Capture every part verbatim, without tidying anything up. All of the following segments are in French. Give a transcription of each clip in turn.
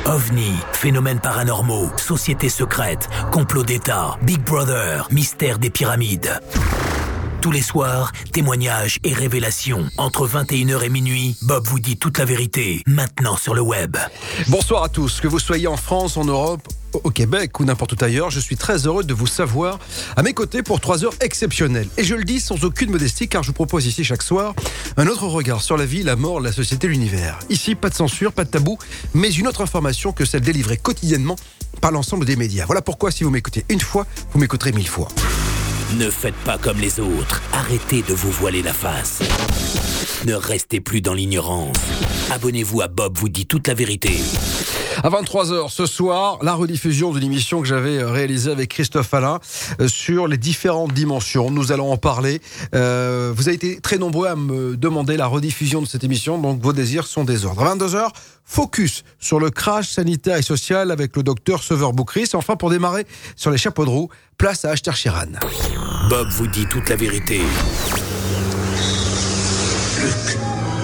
OVNI, phénomènes paranormaux, sociétés secrètes, complots d'État, Big Brother, mystère des pyramides. Tous les soirs, témoignages et révélations. Entre vingt et une heures et minuit, Bob vous dit toute la vérité, maintenant sur le web. Bonsoir à tous, que vous soyez en France, en Europe, au Québec ou n'importe où ailleurs, je suis très heureux de vous savoir à mes côtés pour trois heures exceptionnelles. Et je le dis sans aucune modestie car je vous propose ici chaque soir un autre regard sur la vie, la mort, la société, l'univers. Ici, pas de censure, pas de tabou, mais une autre information que celle délivrée quotidiennement par l'ensemble des médias. Voilà pourquoi si vous m'écoutez une fois, vous m'écouterez mille fois. Ne faites pas comme les autres. Arrêtez de vous voiler la face. Ne restez plus dans l'ignorance. Abonnez-vous à Bob vous dit toute la vérité. À vingt-trois heures ce soir, la rediffusion d'une émission que j'avais réalisée avec Christophe Alain sur les différentes dimensions. Nous allons en parler. Euh, vous avez été très nombreux à me demander la rediffusion de cette émission, donc vos désirs sont des ordres. À vingt-deux heures, focus sur le crash sanitaire et social avec le docteur Sever Boukris. Enfin, pour démarrer sur les chapeaux de roue, place à Ashtar Sheran. Bob vous dit toute la vérité. Luc,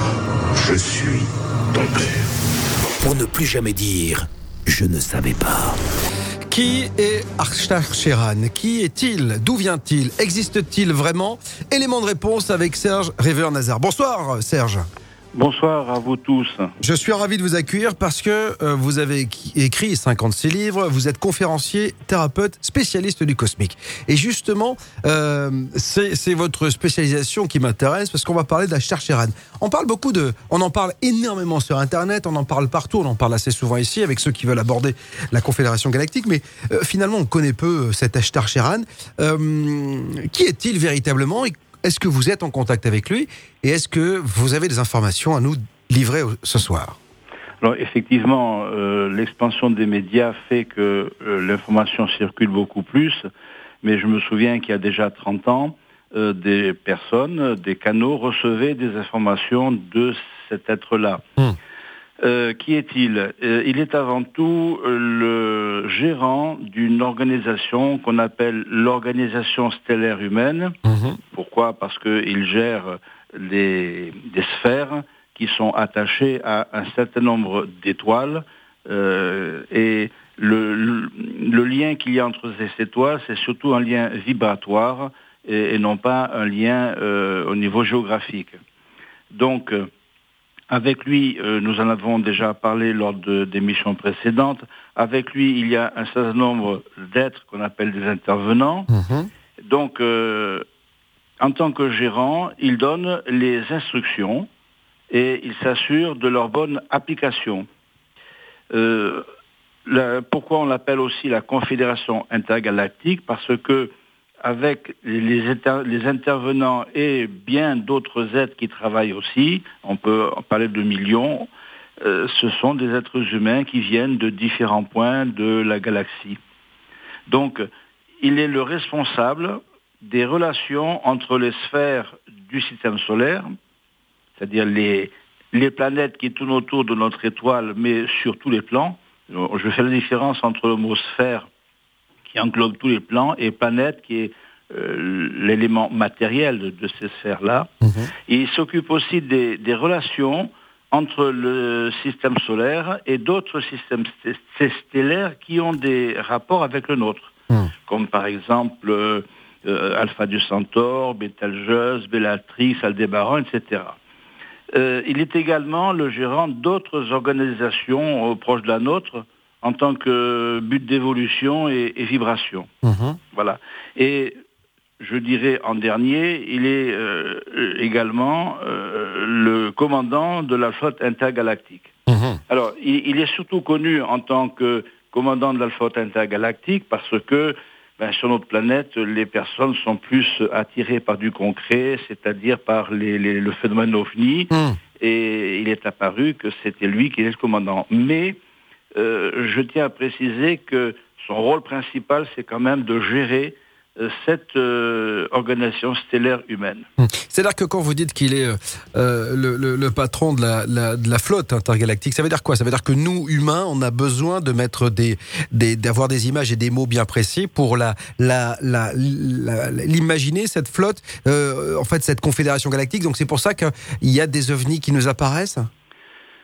je suis ton père. Pour ne plus jamais dire « je ne savais pas ». Qui est Ashtar Sheran ? Qui est-il ? D'où vient-il ? Existe-t-il vraiment ? Élément de réponse avec Serge River-Nazar. Bonsoir Serge. Bonsoir à vous tous. Je suis ravi de vous accueillir parce que euh, vous avez écrit cinquante-six livres, vous êtes conférencier, thérapeute, spécialiste du cosmique. Et justement, euh, c'est, c'est votre spécialisation qui m'intéresse parce qu'on va parler d'Ashtar Sheran. On parle beaucoup de... On en parle énormément sur Internet, on en parle partout, on en parle assez souvent ici avec ceux qui veulent aborder la Confédération Galactique, mais euh, finalement on connaît peu cet Ashtar Sheran. Euh, qui est-il véritablement ? Est-ce que vous êtes en contact avec lui et est-ce que vous avez des informations à nous livrer ce soir ? Alors effectivement, euh, l'expansion des médias fait que euh, l'information circule beaucoup plus, mais je me souviens qu'il y a déjà trente ans, euh, des personnes, des canaux recevaient des informations de cet être-là. Mmh. Euh, qui est-il ? euh, Il est avant tout le gérant d'une organisation qu'on appelle l'Organisation Stellaire Humaine. Mmh. Pourquoi ? Parce qu'il gère les, des sphères qui sont attachées à un certain nombre d'étoiles. Euh, et le, le, le lien qu'il y a entre ces étoiles, c'est surtout un lien vibratoire et, et non pas un lien euh, au niveau géographique. Donc, euh, avec lui, euh, nous en avons déjà parlé lors de, d'émissions précédentes. Avec lui, il y a un certain nombre d'êtres qu'on appelle des intervenants. Mmh. Donc, euh, en tant que gérant, il donne les instructions et il s'assure de leur bonne application. Euh, la, pourquoi on l'appelle aussi la Confédération intergalactique ? Parce que avec les, inter- les intervenants et bien d'autres êtres qui travaillent aussi, on peut en parler de millions, euh, ce sont des êtres humains qui viennent de différents points de la galaxie. Donc, il est le responsable des relations entre les sphères du système solaire, c'est-à-dire les, les planètes qui tournent autour de notre étoile, mais sur tous les plans. Je fais la différence entre le mot sphère qui englobe tous les plans, et planète, qui est euh, l'élément matériel de, de ces sphères-là. Mmh. Et il s'occupe aussi des, des relations entre le système solaire et d'autres systèmes stellaires qui ont des rapports avec le nôtre, mmh. comme par exemple euh, euh, Alpha du Centaure, Bételgeuse, Bellatrix, Aldébaran, et cetera. Euh, il est également le gérant d'autres organisations euh, proches de la nôtre, en tant que but d'évolution et, et vibration. Mmh. Voilà. Et je dirais en dernier, il est euh, également euh, le commandant de la flotte intergalactique. Mmh. Alors, il, il est surtout connu en tant que commandant de la flotte intergalactique parce que ben, sur notre planète, les personnes sont plus attirées par du concret, c'est-à-dire par les, les, le phénomène OVNI, mmh. et il est apparu que c'était lui qui est le commandant. Mais Euh, je tiens à préciser que son rôle principal, c'est quand même de gérer euh, cette euh, organisation stellaire humaine. C'est-à-dire que quand vous dites qu'il est euh, le, le, le patron de la, la, de la flotte intergalactique, ça veut dire quoi ? Ça veut dire que nous, humains, on a besoin de mettre des, des, d'avoir des images et des mots bien précis pour la, la, la, la, l'imaginer, cette flotte, euh, en fait, cette confédération galactique. Donc c'est pour ça qu'il y a des ovnis qui nous apparaissent ?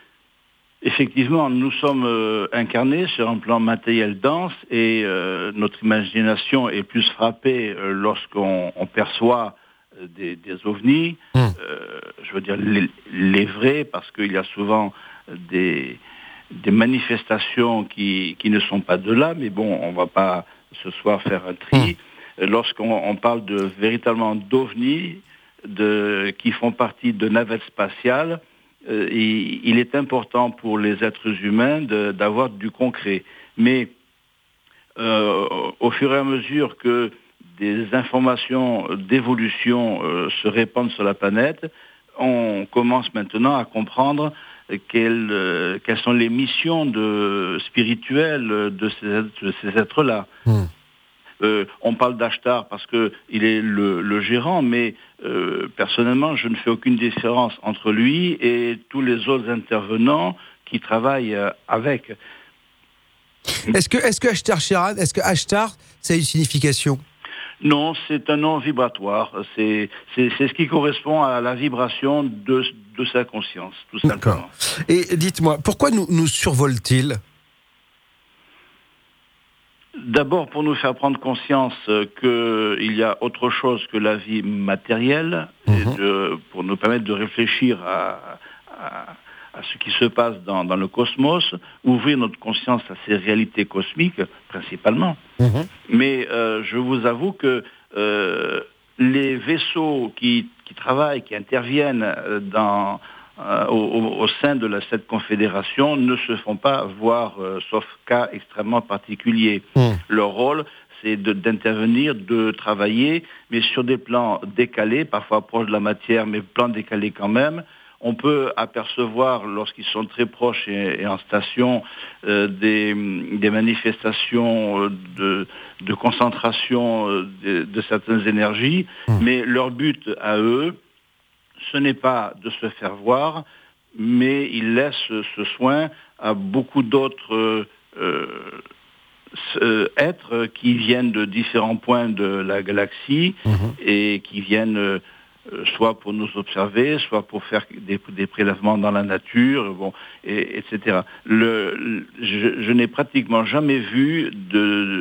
Effectivement, nous sommes euh, incarnés sur un plan matériel dense et euh, notre imagination est plus frappée euh, lorsqu'on on perçoit euh, des, des ovnis, mmh. euh, je veux dire les, les vrais, parce qu'il y a souvent des, des manifestations qui, qui ne sont pas de là, mais bon, on ne va pas ce soir faire un tri. Mmh. Lorsqu'on on parle de véritablement d'ovnis, de, qui font partie de navettes spatiales, Euh, il, il est important pour les êtres humains de, d'avoir du concret. Mais euh, au fur et à mesure que des informations d'évolution euh, se répandent sur la planète, on commence maintenant à comprendre quelles, euh, quelles sont les missions de, spirituelles de ces, de ces êtres-là. Mmh. Euh, on parle d'Ashtar parce qu'il est le, le gérant, mais euh, personnellement, je ne fais aucune différence entre lui et tous les autres intervenants qui travaillent euh, avec. Est-ce que, est-ce que Ashtar Sheran, est-ce que Ashtar, ça a une signification ? Non, c'est un nom vibratoire. C'est, c'est, c'est ce qui correspond à la vibration de, de sa conscience, tout simplement. D'accord. Et dites-moi, pourquoi nous, nous survole-t-il ? D'abord pour nous faire prendre conscience euh, qu'il y a autre chose que la vie matérielle, mmh. et de, pour nous permettre de réfléchir à, à, à ce qui se passe dans, dans le cosmos, ouvrir notre conscience à ces réalités cosmiques, principalement. Mmh. Mais euh, je vous avoue que euh, les vaisseaux qui, qui travaillent, qui interviennent dans... Euh, au, au sein de la, cette confédération ne se font pas voir, euh, sauf cas extrêmement particuliers. Mmh. Leur rôle, c'est de, d'intervenir, de travailler, mais sur des plans décalés, parfois proches de la matière, mais plans décalés quand même. On peut apercevoir, lorsqu'ils sont très proches et, et en station, euh, des, des manifestations de, de concentration de, de certaines énergies, mmh. mais leur but à eux, ce n'est pas de se faire voir, mais ils laissent ce soin à beaucoup d'autres euh, êtres qui viennent de différents points de la galaxie mmh. et qui viennent euh, soit pour nous observer, soit pour faire des, des prélèvements dans la nature, bon, et, etc. Le, je, je n'ai pratiquement jamais vu de,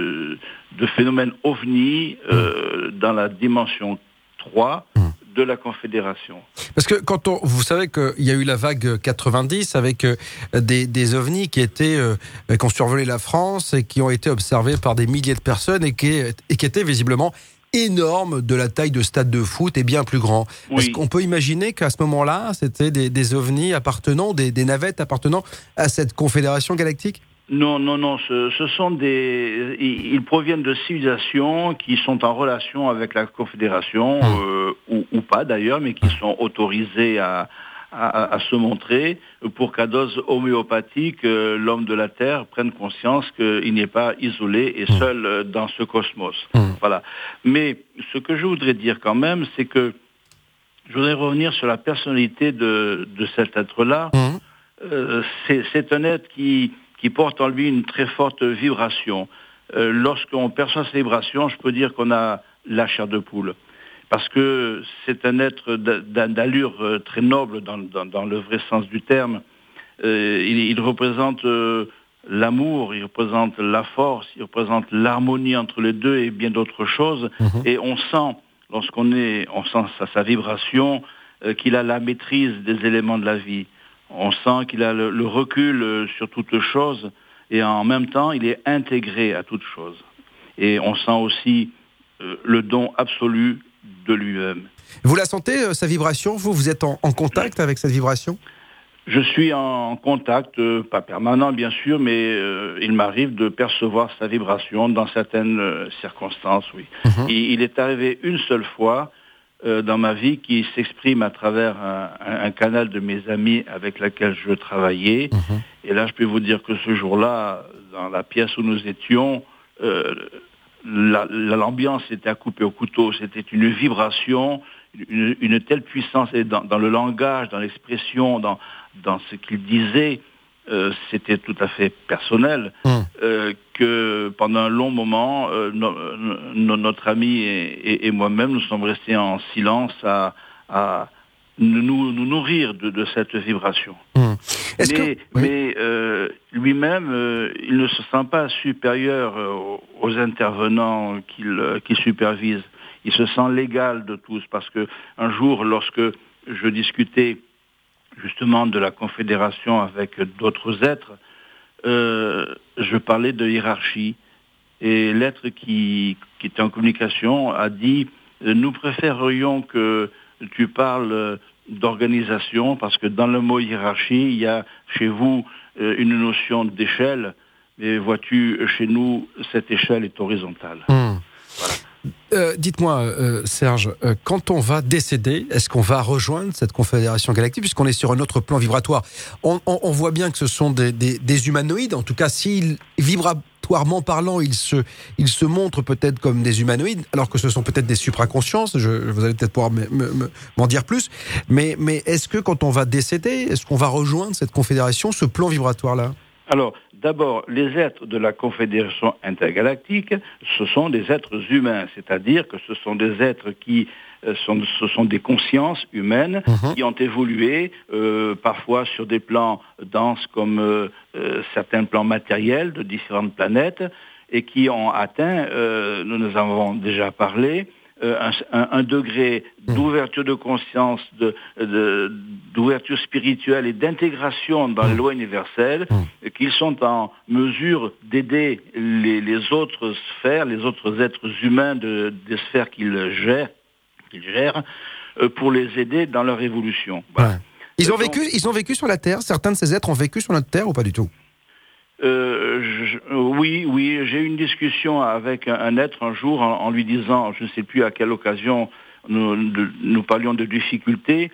de phénomène ovni euh, mmh. dans la dimension trois mmh. de la Confédération. Parce que quand on, vous savez qu'il y a eu la vague quatre-vingt-dix avec euh, des, des ovnis qui étaient euh, qui ont survolé la France et qui ont été observés par des milliers de personnes et qui, et qui étaient visiblement énormes, de la taille de stade de foot et bien plus grands. Oui. Est-ce qu'on peut imaginer qu'à ce moment-là, c'était des, des ovnis appartenant, des, des navettes appartenant à cette confédération galactique ? Non, non, non, ce, ce sont des... Ils proviennent de civilisations qui sont en relation avec la Confédération, mmh. euh, ou, ou pas d'ailleurs, mais qui sont autorisés à, à, à se montrer pour qu'à dose homéopathique, euh, l'homme de la Terre prenne conscience qu'il n'est pas isolé et seul euh, dans ce cosmos. Mmh. Voilà. Mais ce que je voudrais dire quand même, c'est que je voudrais revenir sur la personnalité de, de cet être-là. Mmh. Euh, c'est, c'est un être qui... qui porte en lui une très forte vibration. Euh, lorsqu'on perçoit ces vibrations, je peux dire qu'on a la chair de poule. Parce que c'est un être d'allure très noble dans, dans, dans le vrai sens du terme. Euh, il, il représente euh, l'amour, il représente la force, il représente l'harmonie entre les deux et bien d'autres choses. Mmh. Et on sent, lorsqu'on est, on sent sa, sa vibration, euh, qu'il a la maîtrise des éléments de la vie. On sent qu'il a le, le recul sur toute chose et en même temps, il est intégré à toute chose. Et on sent aussi euh, le don absolu de lui-même. Vous la sentez, euh, sa vibration ? Vous, vous êtes en, en contact avec cette vibration ? Je suis en contact, euh, pas permanent bien sûr, mais euh, il m'arrive de percevoir sa vibration dans certaines euh, circonstances, oui. Mmh. Et il est arrivé une seule fois Euh, dans ma vie qui s'exprime à travers un, un, un canal de mes amis avec laquelle je travaillais. Mmh. Et là, je peux vous dire que ce jour-là, dans la pièce où nous étions, euh, la, la, l'ambiance était à couper au couteau. C'était une vibration, une, une telle puissance et dans, dans le langage, dans l'expression, dans, dans ce qu'il disait. Euh, c'était tout à fait personnel, mmh. euh, que pendant un long moment, euh, no, no, notre ami et, et, et moi-même, nous sommes restés en silence à, à nous, nous nourrir de, de cette vibration. Mmh. Est-ce mais que... oui. mais euh, lui-même, euh, il ne se sent pas supérieur euh, aux intervenants qu'il, euh, qu'il supervise. Il se sent l'égal de tous, parce que un jour, lorsque je discutais justement de la Confédération avec d'autres êtres, euh, je parlais de hiérarchie. Et l'être qui, qui était en communication a dit euh, « Nous préférerions que tu parles d'organisation, parce que dans le mot hiérarchie, il y a chez vous euh, une notion d'échelle, mais vois-tu, chez nous, cette échelle est horizontale. Mmh. » Voilà. Euh, dites-moi, euh, Serge, euh, quand on va décéder, est-ce qu'on va rejoindre cette confédération galactique, puisqu'on est sur un autre plan vibratoire? On, on, on voit bien que ce sont des, des, des humanoïdes, en tout cas, s'ils vibratoirement parlant, ils se, ils se montrent peut-être comme des humanoïdes, alors que ce sont peut-être des supraconsciences, je, vous allez peut-être pouvoir me, me, m'en dire plus, mais, mais est-ce que quand on va décéder, est-ce qu'on va rejoindre cette confédération, ce plan vibratoire-là? Alors, d'abord, les êtres de la Confédération intergalactique, ce sont des êtres humains, c'est-à-dire que ce sont des êtres qui euh, sont, ce sont des consciences humaines mmh. qui ont évolué euh, parfois sur des plans denses comme euh, euh, certains plans matériels de différentes planètes et qui ont atteint, euh, nous nous avons déjà parlé, Euh, un, un, un degré d'ouverture de conscience, de, de, d'ouverture spirituelle et d'intégration dans les lois universelles, mmh. qu'ils sont en mesure d'aider les, les autres sphères, les autres êtres humains de, des sphères qu'ils gèrent, qu'ils gèrent euh, pour les aider dans leur évolution. Voilà. Ouais. Ils ont, vécu, ils ont vécu sur la Terre? Certains de ces êtres ont vécu sur notre Terre ou pas du tout? Euh, je, oui, oui, j'ai eu une discussion avec un, un être un jour en, en lui disant, je ne sais plus à quelle occasion, nous, de, nous parlions de difficultés,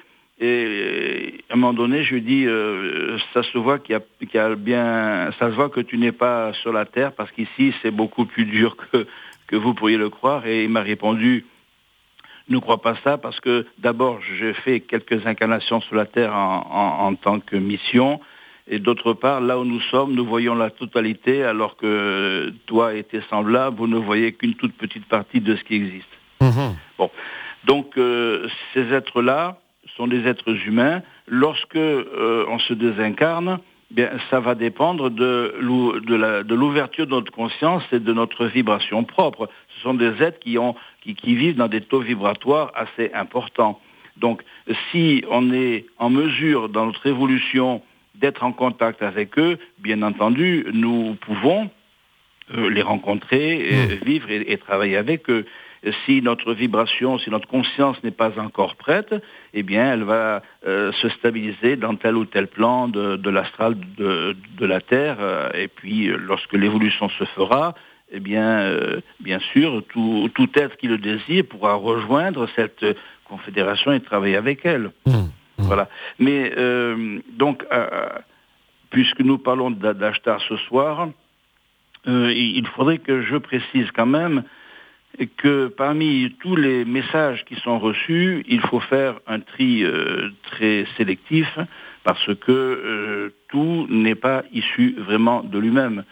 et à un moment donné, je lui dis, euh, ça se voit qu'il y a, qu'il y a bien, ça se voit que tu n'es pas sur la Terre, parce qu'ici c'est beaucoup plus dur que, que vous pourriez le croire, et il m'a répondu, ne crois pas ça, parce que d'abord, j'ai fait quelques incarnations sur la Terre en, en, en tant que mission. Et d'autre part, là où nous sommes, nous voyons la totalité, alors que toi et tes semblables, vous ne voyez qu'une toute petite partie de ce qui existe. Mmh. Bon. Donc, euh, ces êtres-là sont des êtres humains. Lorsque euh, on se désincarne, bien, ça va dépendre de, l'ou- de, la, de l'ouverture de notre conscience et de notre vibration propre. Ce sont des êtres qui, ont, qui, qui vivent dans des taux vibratoires assez importants. Donc, si on est en mesure, dans notre évolution, d'être en contact avec eux, bien entendu, nous pouvons euh, les rencontrer, et mmh. vivre et, et travailler avec eux. Si notre vibration, si notre conscience n'est pas encore prête, eh bien, elle va euh, se stabiliser dans tel ou tel plan de, de l'astral de, de la Terre. Euh, et puis, lorsque l'évolution se fera, eh bien, euh, bien sûr, tout, tout être qui le désire pourra rejoindre cette confédération et travailler avec elle. Mmh. Voilà. Mais euh, donc, euh, puisque nous parlons d'Ashtar ce soir, euh, il faudrait que je précise quand même que parmi tous les messages qui sont reçus, il faut faire un tri euh, très sélectif, parce que euh, tout n'est pas issu vraiment de lui-même.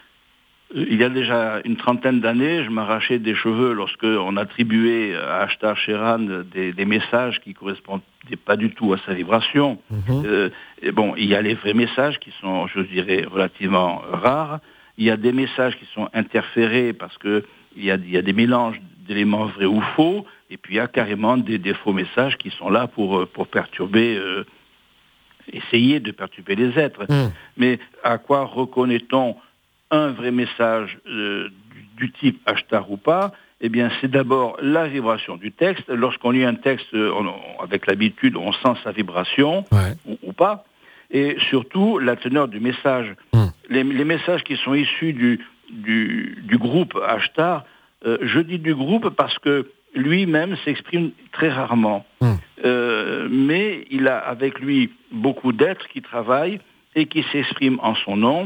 Il y a déjà une trentaine d'années, je m'arrachais des cheveux lorsqu'on attribuait à Ashtar Sheran des, des messages qui ne correspondaient pas du tout à sa vibration. Mmh. Euh, et bon, il y a les vrais messages qui sont, je dirais, relativement rares. Il y a des messages qui sont interférés parce que il y a, il y a des mélanges d'éléments vrais ou faux. Et puis il y a carrément des, des faux messages qui sont là pour, pour perturber, euh, essayer de perturber les êtres. Mmh. Mais à quoi reconnaît-on un vrai message euh, du, du type Ashtar ou pas? Eh bien, c'est d'abord la vibration du texte. Lorsqu'on lit un texte, on, on, avec l'habitude, on sent sa vibration, ouais. ou, ou pas. Et surtout, la teneur du message. Mmh. Les, les messages qui sont issus du, du, du groupe Ashtar, euh, je dis du groupe parce que lui-même s'exprime très rarement. Mmh. Euh, mais il a avec lui beaucoup d'êtres qui travaillent et qui s'expriment en son nom.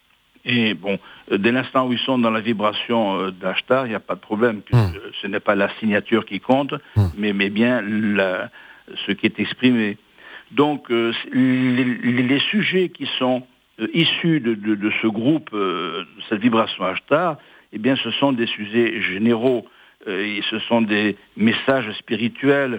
Et bon, dès l'instant où ils sont dans la vibration d'Ashtar, il n'y a pas de problème. Mmh. Ce n'est pas la signature qui compte, mmh. mais, mais bien la, ce qui est exprimé. Donc, euh, les, les sujets qui sont euh, issus de, de, de ce groupe, euh, de cette vibration Ashtar, eh bien, ce sont des sujets généraux. Euh, et ce sont des messages spirituels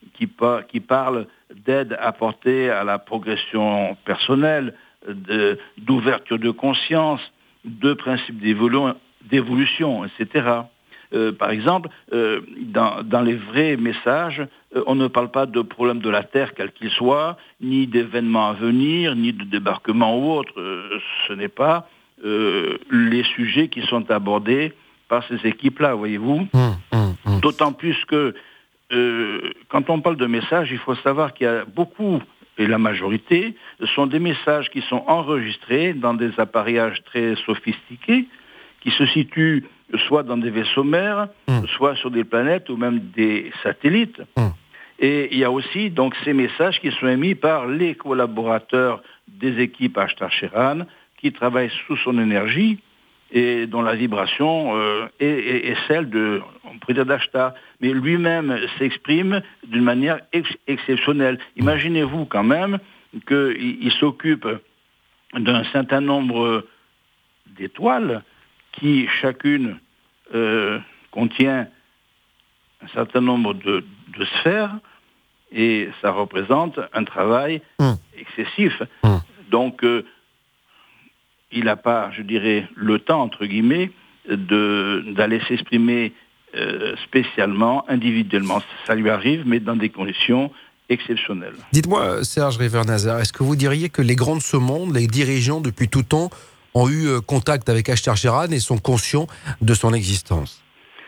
qui, par, qui parle d'aide apportée à la progression personnelle, de, d'ouverture de conscience, de principes d'évolu- d'évolution, et cetera. Euh, par exemple, euh, dans, dans les vrais messages, euh, on ne parle pas de problèmes de la Terre, quel qu'il soit, ni d'événements à venir, ni de débarquement ou autre. Euh, ce n'est pas euh, les sujets qui sont abordés par ces équipes-là, voyez-vous. Mmh, mmh, mmh. D'autant plus que euh, quand on parle de messages, il faut savoir qu'il y a beaucoup, et la majorité, sont des messages qui sont enregistrés dans des appareillages très sophistiqués, qui se situent soit dans des vaisseaux mers, mmh. soit sur des planètes ou même des satellites. Mmh. Et il y a aussi donc ces messages qui sont émis par les collaborateurs des équipes Ashtar Sheran, qui travaillent sous son énergie et dont la vibration euh, est, est, est celle de, on pourrait dire d'Ashtar. Mais lui-même s'exprime d'une manière ex- exceptionnelle. Imaginez-vous quand même qu'il il s'occupe d'un certain nombre d'étoiles qui chacune euh, contient un certain nombre de, de sphères, et ça représente un travail mmh. excessif. Mmh. Donc, euh, il n'a pas, je dirais, le temps, entre guillemets, de, d'aller s'exprimer euh, spécialement, individuellement. Ça lui arrive, mais dans des conditions exceptionnelles. Dites-moi, Serge River-Nazar, est-ce que vous diriez que les grands de ce monde, les dirigeants depuis tout temps, ont eu contact avec Ashtar Sheran et sont conscients de son existence?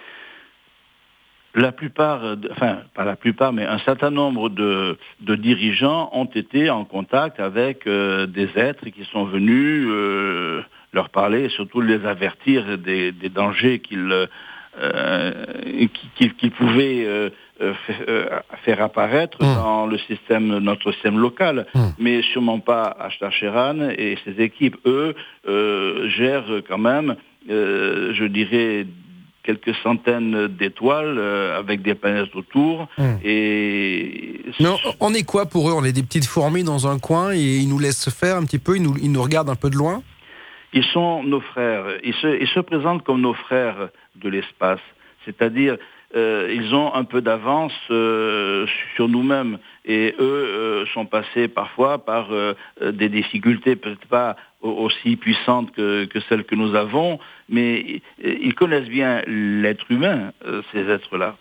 La plupart, de, enfin pas la plupart, mais un certain nombre de, de dirigeants ont été en contact avec euh, des êtres qui sont venus euh, leur parler et surtout les avertir des, des dangers qu'ils, euh, qu'ils, qu'ils pouvaient euh, faire, faire apparaître mmh. dans le système, notre système local, mmh. mais sûrement pas Ashtar Sheran et ses équipes. Eux euh, gèrent quand même, euh, je dirais, quelques centaines d'étoiles euh, avec des planètes autour. Mmh. Et non, on est quoi pour eux? On est des petites fourmis dans un coin et ils nous laissent faire un petit peu, ils nous, ils nous regardent un peu de loin? Ils sont nos frères. Ils se, ils se présentent comme nos frères de l'espace. C'est-à-dire, euh, ils ont un peu d'avance euh, sur nous-mêmes. Et eux euh, sont passés parfois par euh, des difficultés, peut-être pas aussi puissantes que, que celles que nous avons, mais ils connaissent bien l'être humain, euh, ces êtres-là.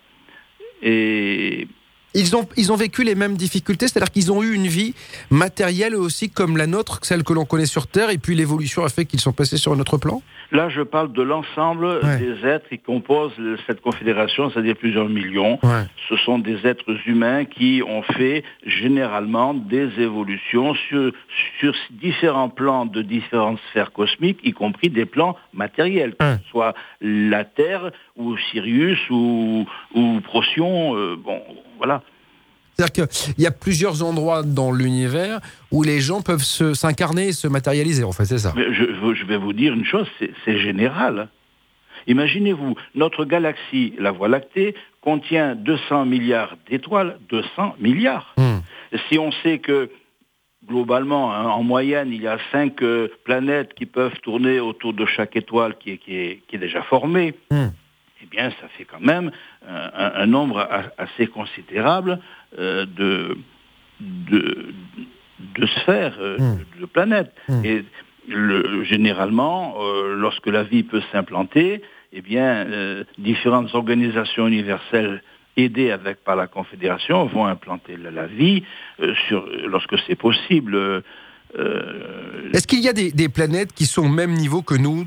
Et Ils ont, ils ont vécu les mêmes difficultés, c'est-à-dire qu'ils ont eu une vie matérielle aussi comme la nôtre, celle que l'on connaît sur Terre, et puis l'évolution a fait qu'ils sont passés sur un autre plan? Là, je parle de l'ensemble ouais. des êtres qui composent cette confédération, c'est-à-dire plusieurs millions. Ouais. Ce sont des êtres humains qui ont fait généralement des évolutions sur, sur différents plans de différentes sphères cosmiques, y compris des plans matériels, ouais. que ce soit la Terre ou Sirius ou, ou Procyon, euh, bon, voilà. C'est-à-dire qu'il y a plusieurs endroits dans l'univers où les gens peuvent se, s'incarner et se matérialiser, en fait, c'est ça. Mais je, je vais vous dire une chose, c'est, c'est général. Imaginez-vous, notre galaxie, la Voie lactée, contient deux cents milliards d'étoiles, deux cents milliards. Mmh. Si on sait que, globalement, hein, en moyenne, il y a cinq euh, planètes qui peuvent tourner autour de chaque étoile qui est, qui est, qui est déjà formée, mmh. eh bien, ça fait quand même euh, un, un nombre assez considérable euh, de, de, de sphères, euh, mmh. de, de planètes. Mmh. Et le, généralement, euh, lorsque la vie peut s'implanter, eh bien, euh, différentes organisations universelles aidées avec par la Confédération vont implanter la, la vie euh, sur, lorsque c'est possible. Euh, Est-ce qu'il y a des, des planètes qui sont au même niveau que nous?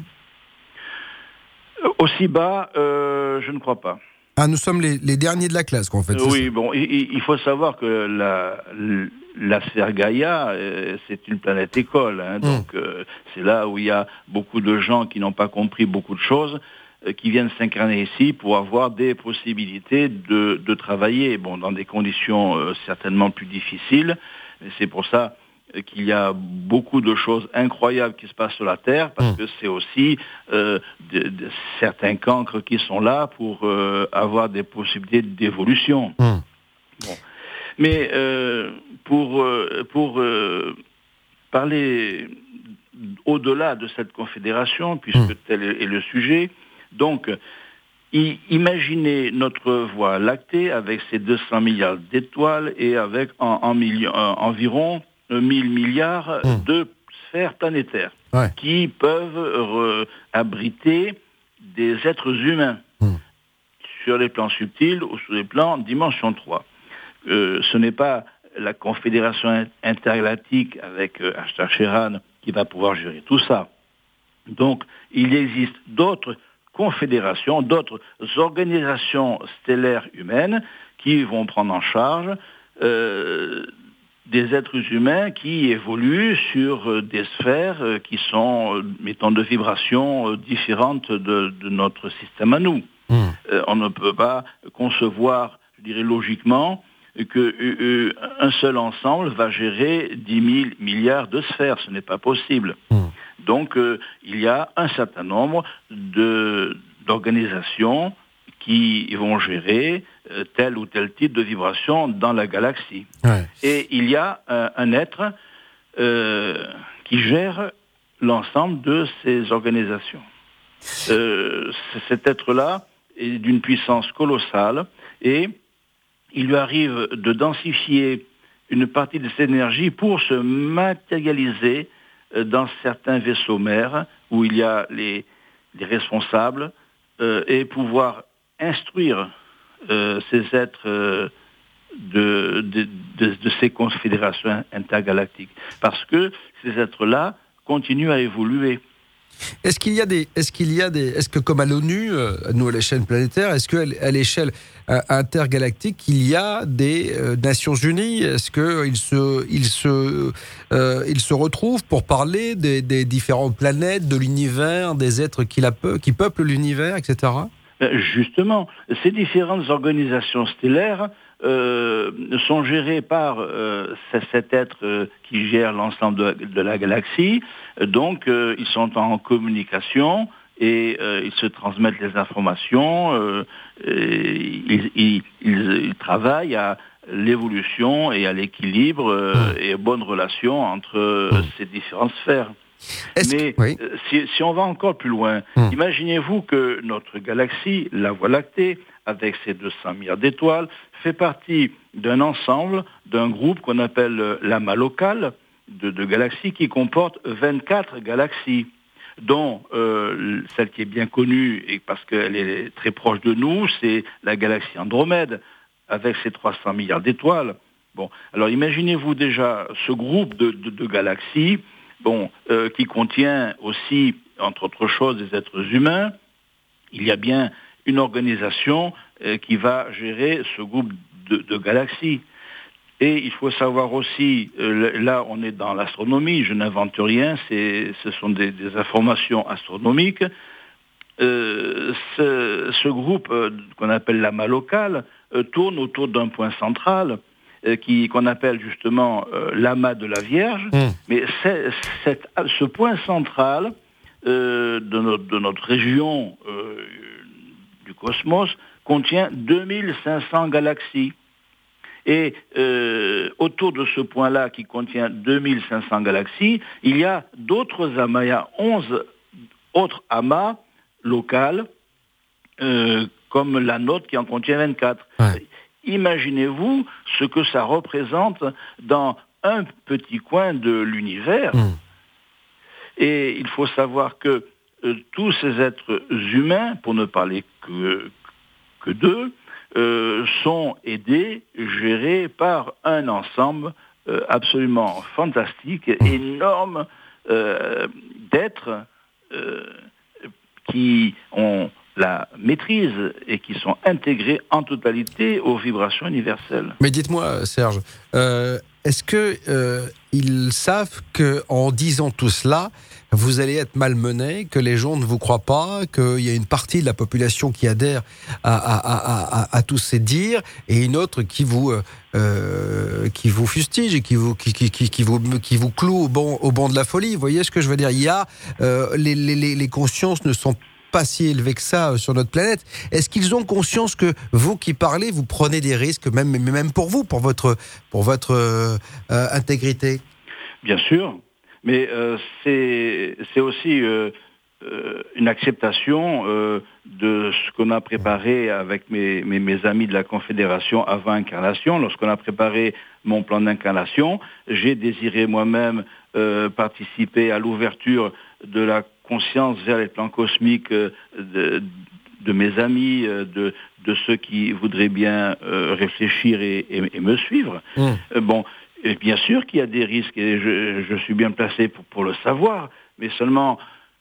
Aussi bas, euh, je ne crois pas. Ah, nous sommes les, les derniers de la classe, quoi, en fait. Oui, bon, il, il faut savoir que la, la sphère Gaïa, euh, c'est une planète école, hein, mmh. donc euh, c'est là où il y a beaucoup de gens qui n'ont pas compris beaucoup de choses, euh, qui viennent s'incarner ici pour avoir des possibilités de, de travailler, bon, dans des conditions euh, certainement plus difficiles. Et c'est pour ça qu'il y a beaucoup de choses incroyables qui se passent sur la Terre, parce mmh. que c'est aussi euh, de, de, certains cancres qui sont là pour euh, avoir des possibilités d'évolution. Mmh. Bon. Mais euh, pour, euh, pour euh, parler au-delà de cette confédération, puisque mmh. tel est le sujet, donc I- imaginez notre Voie lactée avec ses deux cents milliards d'étoiles et avec en, en milli- en- environ mille milliards Mmh. de sphères planétaires Ouais. qui peuvent re- abriter des êtres humains Mmh. sur les plans subtils ou sur les plans dimension trois. Euh, ce n'est pas la Confédération intergalactique avec euh, Ashtar Sheran qui va pouvoir gérer tout ça. Donc, il existe d'autres confédérations, d'autres organisations stellaires humaines qui vont prendre en charge euh, des êtres humains qui évoluent sur euh, des sphères euh, qui sont, euh, mettons, de vibrations euh, différentes de, de notre système à nous. Mmh. Euh, on ne peut pas concevoir, je dirais logiquement, que euh, euh, un seul ensemble va gérer dix mille milliards de sphères. Ce n'est pas possible. Mmh. Donc, euh, il y a un certain nombre de, d'organisations qui vont gérer euh, tel ou tel type de vibration dans la galaxie. Ouais. Et il y a euh, un être euh, qui gère l'ensemble de ces organisations. Euh, c- cet être-là est d'une puissance colossale et il lui arrive de densifier une partie de cette énergie pour se matérialiser euh, dans certains vaisseaux mers où il y a les, les responsables euh, et pouvoir instruire euh, ces êtres euh, de, de, de, de ces confédérations intergalactiques. Parce que ces êtres-là continuent à évoluer. Est-ce qu'il y a des, est-ce qu'il y a des, est-ce que comme à l'ONU, euh, nous à l'échelle planétaire, est-ce qu'à l'échelle euh, intergalactique, il y a des euh, Nations Unies? Est-ce qu'ils se, ils se, euh, ils se retrouvent pour parler des, des différentes planètes, de l'univers, des êtres qui, la peu, qui peuplent l'univers, et cetera? Justement, ces différentes organisations stellaires euh, sont gérées par euh, cet être euh, qui gère l'ensemble de, de la galaxie. Donc, euh, ils sont en communication et euh, ils se transmettent les informations. Euh, et ils, ils, ils, ils travaillent à l'évolution et à l'équilibre euh, et aux bonnes relations entre euh, ces différentes sphères. Est-ce Mais que, oui. euh, si, si on va encore plus loin, Hum. imaginez-vous que notre galaxie, la Voie lactée, avec ses deux cents milliards d'étoiles, fait partie d'un ensemble, d'un groupe qu'on appelle euh, l'amas local de, de galaxies qui comporte vingt-quatre galaxies, dont euh, celle qui est bien connue, et parce qu'elle est très proche de nous, c'est la galaxie Andromède, avec ses trois cents milliards d'étoiles. Bon, alors imaginez-vous déjà ce groupe de, de, de galaxies, bon, euh, qui contient aussi, entre autres choses, des êtres humains. Il y a bien une organisation euh, qui va gérer ce groupe de, de galaxies. Et il faut savoir aussi, euh, là on est dans l'astronomie, je n'invente rien, c'est, ce sont des, des informations astronomiques. Euh, ce, ce groupe euh, qu'on appelle l'amas local euh, tourne autour d'un point central euh, qui, qu'on appelle justement euh, l'amas de la Vierge. Mmh. Mais c'est, c'est, ce point central euh, de, notre, de notre région euh, du cosmos contient deux mille cinq cents galaxies. Et euh, autour de ce point-là qui contient deux mille cinq cents galaxies, il y a d'autres amas, il y a onze autres amas locales, euh, comme la nôtre qui en contient vingt-quatre. Ouais. Imaginez-vous ce que ça représente dans un petit coin de l'univers. Mmh. Et il faut savoir que euh, tous ces êtres humains, pour ne parler que, que d'eux, euh, sont aidés, gérés par un ensemble euh, absolument fantastique, énorme euh, d'êtres euh, qui ont la maîtrise et qui sont intégrés en totalité aux vibrations universelles. Mais dites-moi, Serge, euh, est-ce que euh, ils savent que en disant tout cela, vous allez être malmené, que les gens ne vous croient pas, qu'il y a une partie de la population qui adhère à, à, à, à, à tous ces dires et une autre qui vous euh, qui vous fustige et qui vous qui, qui, qui, qui vous qui vous cloue au banc au banc de la folie. Vous voyez ce que je veux dire? Il y a euh, les, les les consciences ne sont pas si élevé que ça sur notre planète. Est-ce qu'ils ont conscience que vous qui parlez, vous prenez des risques, même, même pour vous, pour votre, pour votre euh, euh, intégrité? Bien sûr, mais euh, c'est, c'est aussi euh, euh, une acceptation euh, de ce qu'on a préparé avec mes, mes, mes amis de la Confédération avant incarnation. Lorsqu'on a préparé mon plan d'incarnation, j'ai désiré moi-même euh, participer à l'ouverture de la conscience vers les plans cosmiques euh, de, de mes amis, euh, de, de ceux qui voudraient bien euh, réfléchir et, et, et me suivre. Mmh. Euh, bon, et bien sûr qu'il y a des risques et je, je suis bien placé pour, pour le savoir, mais seulement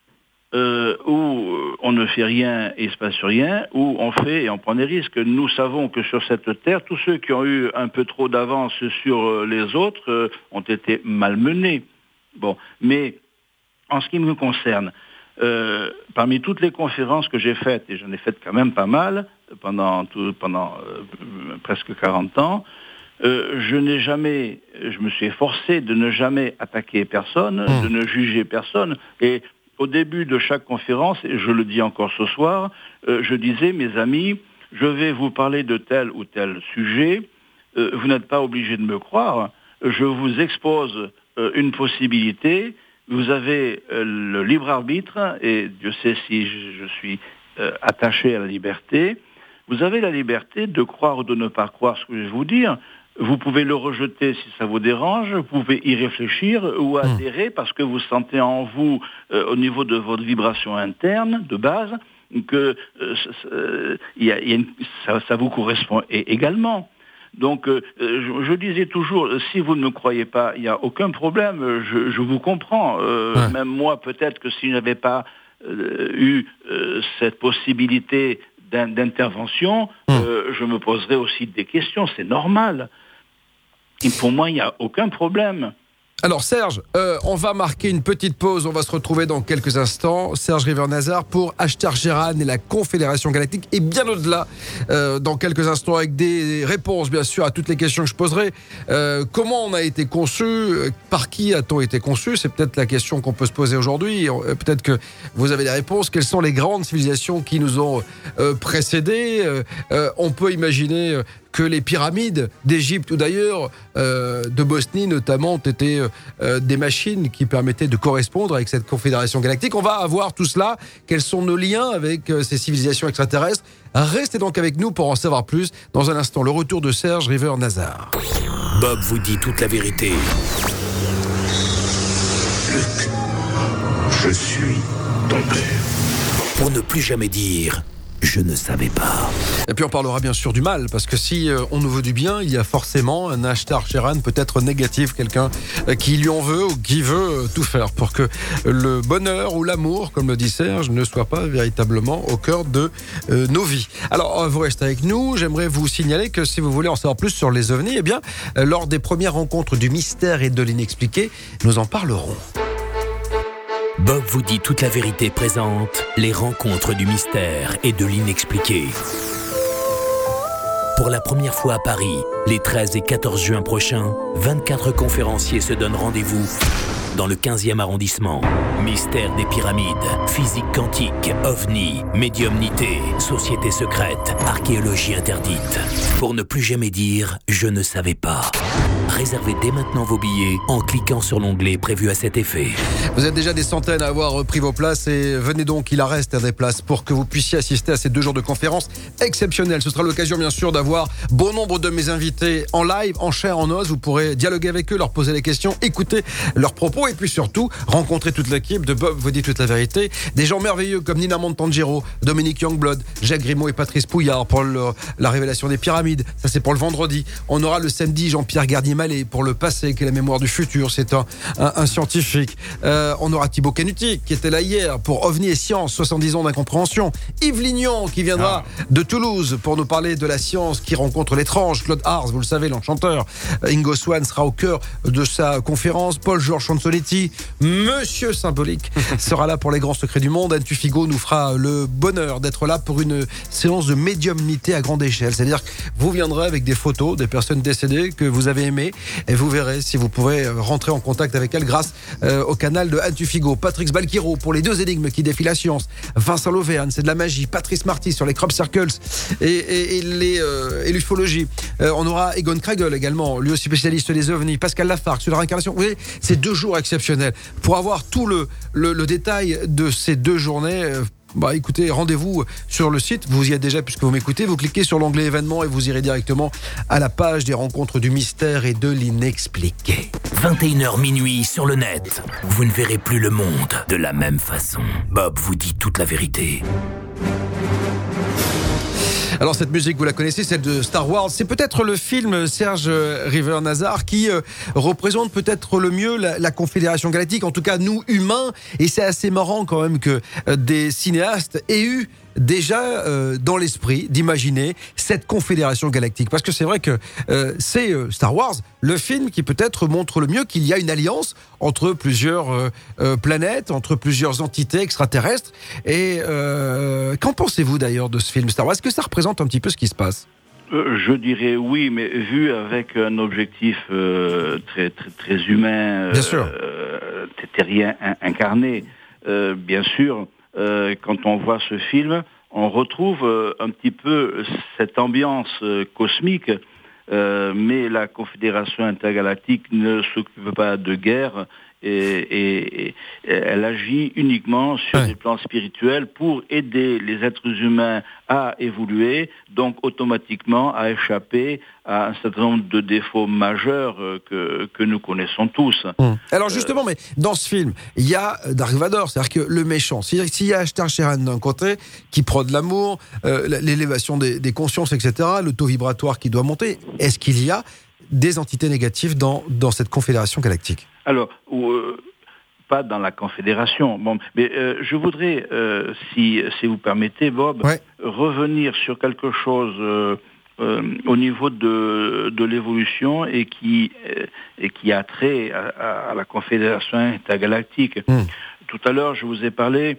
euh, où on ne fait rien et il ne se passe rien, où on fait et on prend des risques. Nous savons que sur cette terre, tous ceux qui ont eu un peu trop d'avance sur les autres euh, ont été malmenés. Bon, mais en ce qui me concerne, euh, parmi toutes les conférences que j'ai faites, et j'en ai faites quand même pas mal pendant, tout, pendant euh, presque quarante ans, euh, je n'ai jamais, je me suis efforcé de ne jamais attaquer personne, mmh. de ne juger personne. Et au début de chaque conférence, et je le dis encore ce soir, euh, je disais, mes amis, je vais vous parler de tel ou tel sujet, euh, vous n'êtes pas obligés de me croire, je vous expose euh, une possibilité, vous avez euh, le libre arbitre, et Dieu sait si je, je suis euh, attaché à la liberté, vous avez la liberté de croire ou de ne pas croire ce que je vais vous dire. Vous pouvez le rejeter si ça vous dérange, vous pouvez y réfléchir ou adhérer parce que vous sentez en vous, euh, au niveau de votre vibration interne, de base, que euh, euh, y a, y a une, ça, ça vous correspond également. Donc, euh, je, je disais toujours, si vous ne me croyez pas, il n'y a aucun problème, je, je vous comprends. Euh, ouais. Même moi, peut-être que si je n'avais pas euh, eu euh, cette possibilité d'intervention, mmh. euh, je me poserai aussi des questions, c'est normal. Et pour moi, il n'y a aucun problème. Alors Serge, euh, on va marquer une petite pause, on va se retrouver dans quelques instants. Serge River-Nazar pour Ashtar Sheran et la Confédération Galactique et bien au-delà, euh, dans quelques instants avec des réponses bien sûr à toutes les questions que je poserai. Euh, comment on a été conçu, par qui a-t-on été conçu? C'est peut-être la question qu'on peut se poser aujourd'hui. Euh, peut-être que vous avez des réponses. Quelles sont les grandes civilisations qui nous ont euh, précédés? euh, euh, On peut imaginer... Euh, que les pyramides d'Égypte ou d'ailleurs, euh, de Bosnie notamment, ont été euh, des machines qui permettaient de correspondre avec cette confédération galactique. On va avoir tout cela. Quels sont nos liens avec euh, ces civilisations extraterrestres? Restez donc avec nous pour en savoir plus. Dans un instant, le retour de Serge River-Nazar. Bob vous dit toute la vérité. Luc, je suis ton père. Pour ne plus jamais dire... je ne savais pas. Et puis on parlera bien sûr du mal, parce que si euh, on nous veut du bien, il y a forcément un Ashtar Sheran peut-être négatif, quelqu'un euh, qui lui en veut ou qui veut euh, tout faire pour que le bonheur ou l'amour, comme le dit Serge, ne soit pas véritablement au cœur de euh, nos vies. Alors vous restez avec nous, j'aimerais vous signaler que si vous voulez en savoir plus sur les ovnis, eh bien, euh, lors des premières rencontres du mystère et de l'inexpliqué, nous en parlerons. Bob vous dit toute la vérité présente, les rencontres du mystère et de l'inexpliqué. Pour la première fois à Paris, les treize et quatorze juin prochains, vingt-quatre conférenciers se donnent rendez-vous dans le quinzième arrondissement. Mystère des pyramides, physique quantique, ovni, médiumnité, société secrète, archéologie interdite. Pour ne plus jamais dire « je ne savais pas ». Réservez dès maintenant vos billets en cliquant sur l'onglet prévu à cet effet. Vous êtes déjà des centaines à avoir pris vos places et venez donc, il en reste des places pour que vous puissiez assister à ces deux jours de conférence exceptionnels. Ce sera l'occasion bien sûr d'avoir bon nombre de mes invités en live, en chair, en os. Vous pourrez dialoguer avec eux, leur poser des questions, écouter leurs propos et puis surtout rencontrer toute l'équipe de Bob vous dit toute la vérité. Des gens merveilleux comme Nina Montangero, Dominique Youngblood, Jacques Grimaud et Patrice Pouillard pour le, la révélation des pyramides. Ça c'est pour le vendredi. On aura le samedi Jean-Pierre Garnier-Mallet pour le passé qui est la mémoire du futur. C'est un, un, un scientifique. Euh, on aura Thibaut Canuti qui était là hier pour OVNI et Science, soixante-dix ans d'incompréhension. Yves Lignon qui viendra ah. de Toulouse pour nous parler de la science qui rencontre l'étrange. Claude Ars, vous le savez, l'enchanteur. Ingo Swann sera au cœur de sa conférence. Paul-Georges Chansoletti, Monsieur Symbolique, sera là pour les grands secrets du monde. Anne Tufigo nous fera le bonheur d'être là pour une séance de médiumnité à grande échelle. C'est-à-dire que vous viendrez avec des photos des personnes décédées que vous avez aimées télé. Et vous verrez si vous pourrez rentrer en contact avec elle grâce euh, au canal de Anne Tufigo. Patrick Balquiro pour les deux énigmes qui défient la science. Vincent Lauvergne, c'est de la magie. Patrice Marty sur les crop circles et, et, et, les, euh, et l'ufologie. Euh, on aura Egon Kregel également, lui aussi spécialiste des ovnis. Pascal Lafargue sur la réincarnation. Vous voyez, c'est deux jours exceptionnels. Pour avoir tout le, le, le détail de ces deux journées, euh, bah écoutez, rendez-vous sur le site. Vous y êtes déjà puisque vous m'écoutez. Vous cliquez sur l'onglet événements et vous irez directement à la page des rencontres du mystère et de l'inexpliqué. vingt et une heures minuit sur le net. Vous ne verrez plus le monde de la même façon. Bob vous dit toute la vérité. Alors cette musique, vous la connaissez, celle de Star Wars. C'est peut-être le film Serge River-Nazar qui euh, représente peut-être le mieux la, la Confédération Galactique, en tout cas nous humains. Et c'est assez marrant quand même que euh, des cinéastes aient eu déjà euh, dans l'esprit d'imaginer cette Confédération Galactique. Parce que c'est vrai que euh, c'est euh, Star Wars, le film qui peut-être montre le mieux qu'il y a une alliance entre plusieurs euh, euh, planètes, entre plusieurs entités extraterrestres. Et euh, qu'en pensez-vous d'ailleurs de ce film Star Wars ? Est-ce que ça représente un petit peu ce qui se passe ? Euh, je dirais oui, mais vu avec un objectif euh, très, très, très humain, bien sûr. Euh, terrien incarné, euh, bien sûr. Euh, quand on voit ce film, on retrouve euh, un petit peu cette ambiance euh, cosmique, euh, mais la Confédération intergalactique ne s'occupe pas de guerre et, et, et elle agit uniquement sur ouais. des plans spirituels pour aider les êtres humains à évoluer, donc automatiquement à échapper à un certain nombre de défauts majeurs que, que nous connaissons tous. Hum. Alors justement, euh... mais dans ce film, il y a Dark Vador, c'est-à-dire que le méchant, s'il y a Ashtar Sheran d'un côté, qui prône l'amour, euh, l'élévation des, des consciences, et cetera, le taux vibratoire qui doit monter, est-ce qu'il y a des entités négatives dans, dans cette Confédération Galactique ? Alors, euh, pas dans la Confédération. Bon, mais euh, je voudrais, euh, si, si vous permettez, Bob, ouais. revenir sur quelque chose euh, euh, au niveau de, de l'évolution et qui, euh, et qui a trait à, à la Confédération intergalactique. Mmh. Tout à l'heure, je vous ai parlé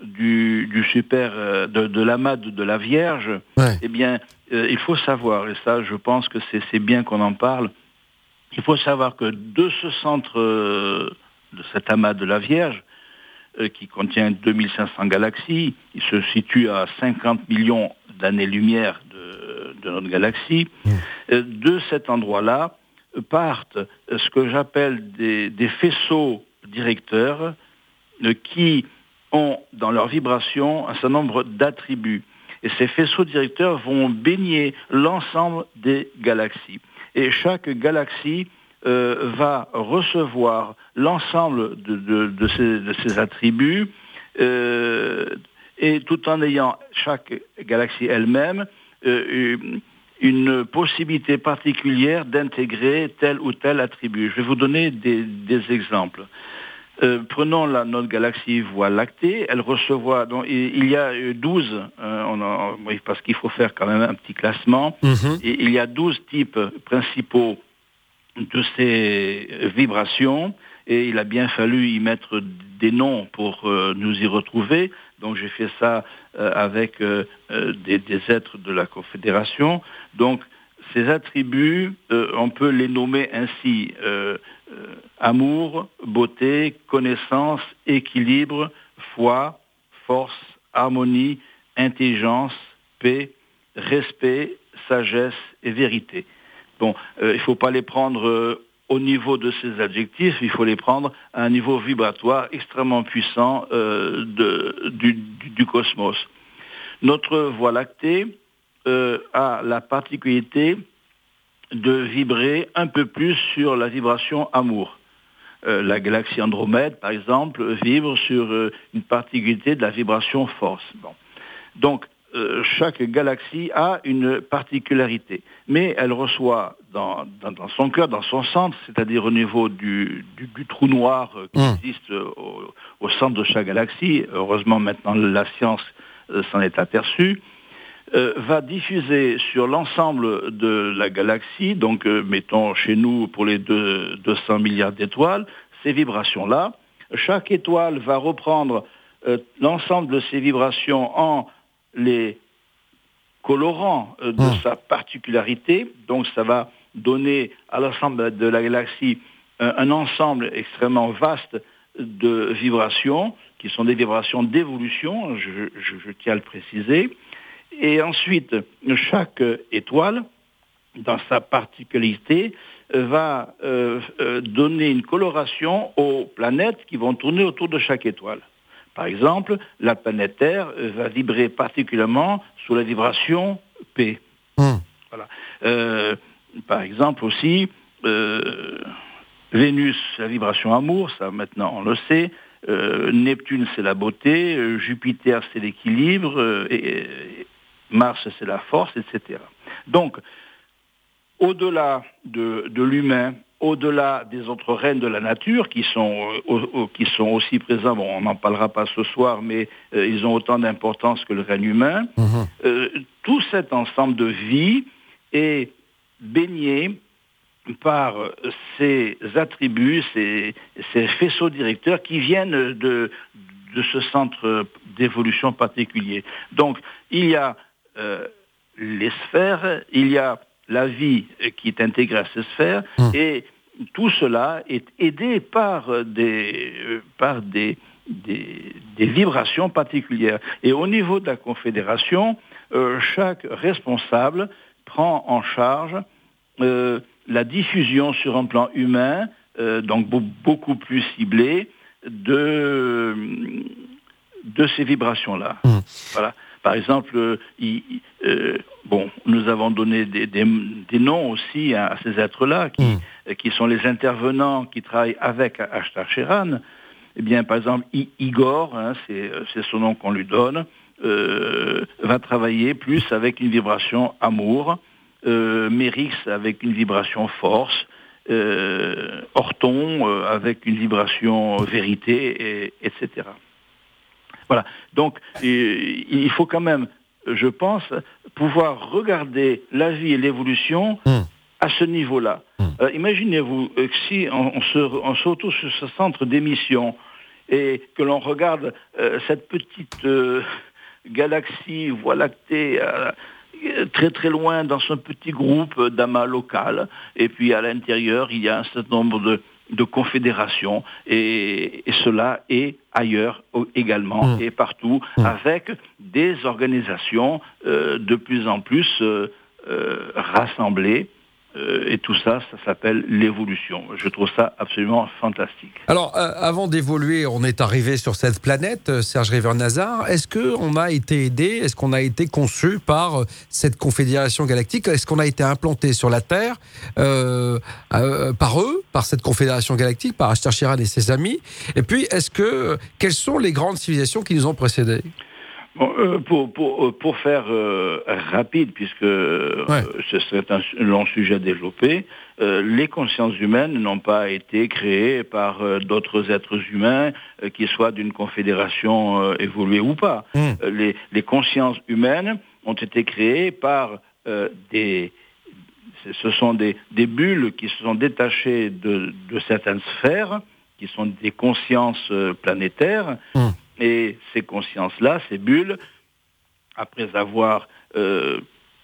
du, du super, euh, de, de l'amas de, de la Vierge. Ouais. Eh bien, euh, il faut savoir, et ça, je pense que c'est, c'est bien qu'on en parle. Il faut savoir que de ce centre, euh, de cet amas de la Vierge, euh, qui contient deux mille cinq cents galaxies, il se situe à cinquante millions d'années-lumière de, de notre galaxie, mmh. euh, de cet endroit-là euh, partent euh, ce que j'appelle des, des faisceaux directeurs euh, qui ont dans leur vibration un certain nombre d'attributs. Et ces faisceaux directeurs vont baigner l'ensemble des galaxies. Et chaque galaxie euh, va recevoir l'ensemble de, de, de, ces, de ces attributs, euh, et tout en ayant chaque galaxie elle-même euh, une possibilité particulière d'intégrer tel ou tel attribut. Je vais vous donner des, des exemples. Euh, prenons la, notre galaxie Voie lactée, elle recevra, donc, il, il y a douze, euh, on en, parce qu'il faut faire quand même un petit classement, mm-hmm. et il y a douze types principaux de ces vibrations, et il a bien fallu y mettre des noms pour euh, nous y retrouver, donc j'ai fait ça euh, avec euh, des, des êtres de la Confédération, donc ces attributs, euh, on peut les nommer ainsi, euh, euh, amour, beauté, connaissance, équilibre, foi, force, harmonie, intelligence, paix, respect, sagesse et vérité. Bon, euh, il ne faut pas les prendre euh, au niveau de ces adjectifs, il faut les prendre à un niveau vibratoire extrêmement puissant euh, de, du, du, du cosmos. Notre Voie lactée Euh, a la particularité de vibrer un peu plus sur la vibration amour. Euh, la galaxie Andromède, par exemple, vibre sur euh, une particularité de la vibration force. Bon. Donc, euh, chaque galaxie a une particularité, mais elle reçoit dans, dans, dans son cœur, dans son centre, c'est-à-dire au niveau du, du, du trou noir euh, qui mmh. existe au, au centre de chaque galaxie. Heureusement, maintenant, la science euh, s'en est aperçue. Euh, va diffuser sur l'ensemble de la galaxie, donc euh, mettons chez nous pour les deux, deux cents milliards d'étoiles, ces vibrations-là. Chaque étoile va reprendre euh, l'ensemble de ces vibrations en les colorant euh, de mmh. sa particularité, donc ça va donner à l'ensemble de la galaxie un, un ensemble extrêmement vaste de vibrations, qui sont des vibrations d'évolution, je, je, je tiens à le préciser. Et ensuite, chaque étoile, dans sa particularité, va euh, euh, donner une coloration aux planètes qui vont tourner autour de chaque étoile. Par exemple, la planète Terre va vibrer particulièrement sous la vibration P. Mmh. Voilà. Euh, par exemple aussi, euh, Vénus, la vibration amour, ça maintenant on le sait. Euh, Neptune, c'est la beauté. Euh, Jupiter, c'est l'équilibre. Euh, et, et Mars, c'est la force, et cetera. Donc, au-delà de, de l'humain, au-delà des autres règnes de la nature qui sont, euh, qui sont aussi présents, bon, on n'en parlera pas ce soir, mais euh, ils ont autant d'importance que le règne humain, mmh. euh, tout cet ensemble de vie est baigné par ces attributs, ces, ces faisceaux directeurs qui viennent de, de ce centre d'évolution particulier. Donc, il y a euh, les sphères, il y a la vie qui est intégrée à ces sphères, mmh. et tout cela est aidé par des, par des, des, des vibrations particulières. Et au niveau de la Confédération, euh, chaque responsable prend en charge euh, la diffusion sur un plan humain, euh, donc be- beaucoup plus ciblé, de, de ces vibrations-là. Mmh. Voilà. Par exemple, euh, il, euh, bon, nous avons donné des, des, des noms aussi à, à ces êtres-là, qui, mmh. qui sont les intervenants qui travaillent avec Ashtar Sheran. Eh bien, par exemple, I- Igor, hein, c'est, c'est son nom qu'on lui donne, euh, va travailler plus avec une vibration amour, euh, Mérix avec une vibration force, euh, Orton euh, avec une vibration vérité, et, etc. Voilà. Donc, il faut quand même, je pense, pouvoir regarder la vie et l'évolution mmh. à ce niveau-là. Mmh. Euh, imaginez-vous euh, si on, on, se, on se retrouve sur ce centre d'émission et que l'on regarde euh, cette petite euh, galaxie Voie lactée euh, très très loin dans son petit groupe d'amas local, et puis à l'intérieur, il y a un certain nombre de de confédération, et, et cela est ailleurs également, mmh. et partout, mmh. avec des organisations euh, de plus en plus euh, euh, rassemblées, euh, et tout ça, ça s'appelle l'évolution. Je trouve ça absolument fantastique. Alors, euh, avant d'évoluer, on est arrivé sur cette planète, euh, Serge River-Nazar. Est-ce qu'on a été aidé, est-ce qu'on a été conçu par euh, cette confédération galactique? Est-ce qu'on a été implanté sur la Terre euh, euh, par eux, par cette confédération galactique, par Ashtar Sheran et ses amis? Et puis, est-ce que, euh, quelles sont les grandes civilisations qui nous ont précédés? Bon, euh, pour, pour, pour faire euh, rapide, puisque euh, ouais. ce serait un long sujet à développer, euh, les consciences humaines n'ont pas été créées par euh, d'autres êtres humains, euh, qui soient d'une confédération euh, évoluée ou pas. Mmh. Euh, les, les consciences humaines ont été créées par euh, des... Ce sont des, des bulles qui se sont détachées de, de certaines sphères, qui sont des consciences euh, planétaires. Mmh. Et ces consciences-là, ces bulles, après avoir euh,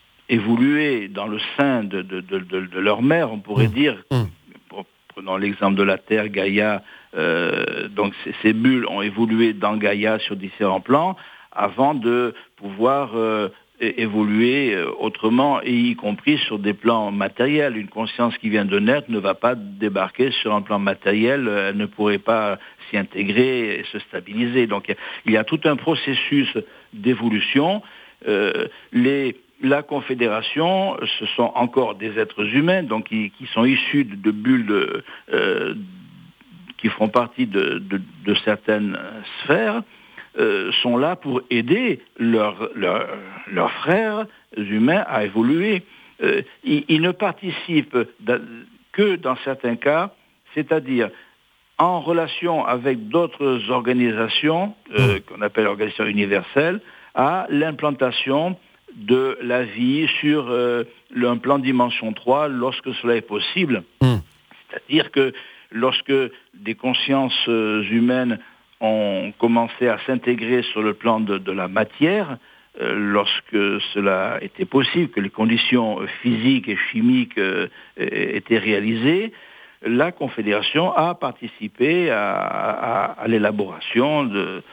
évolué dans le sein de, de, de, de, de leur mère, on pourrait mmh. dire, mmh. prenons l'exemple de la Terre, Gaïa, euh, donc ces, ces bulles ont évolué dans Gaïa sur différents plans, avant de pouvoir euh, évoluer autrement, et y compris sur des plans matériels. Une conscience qui vient de naître ne va pas débarquer sur un plan matériel, elle ne pourrait pas s'y intégrer et se stabiliser. Donc il y a tout un processus d'évolution. Euh, les, la Confédération, ce sont encore des êtres humains, donc qui, qui sont issus de, de bulles de, euh, qui font partie de, de, de certaines sphères. Euh, sont là pour aider leurs leur, leur frères humains à évoluer. Euh, ils, ils ne participent que dans certains cas, c'est-à-dire en relation avec d'autres organisations, euh, qu'on appelle organisations universelles, à l'implantation de la vie sur euh, un plan dimension trois lorsque cela est possible. Mm. C'est-à-dire que lorsque des consciences humaines ont commencé à s'intégrer sur le plan de, de la matière, euh, lorsque cela était possible, que les conditions physiques et chimiques euh, étaient réalisées, la Confédération a participé à, à, à l'élaboration de,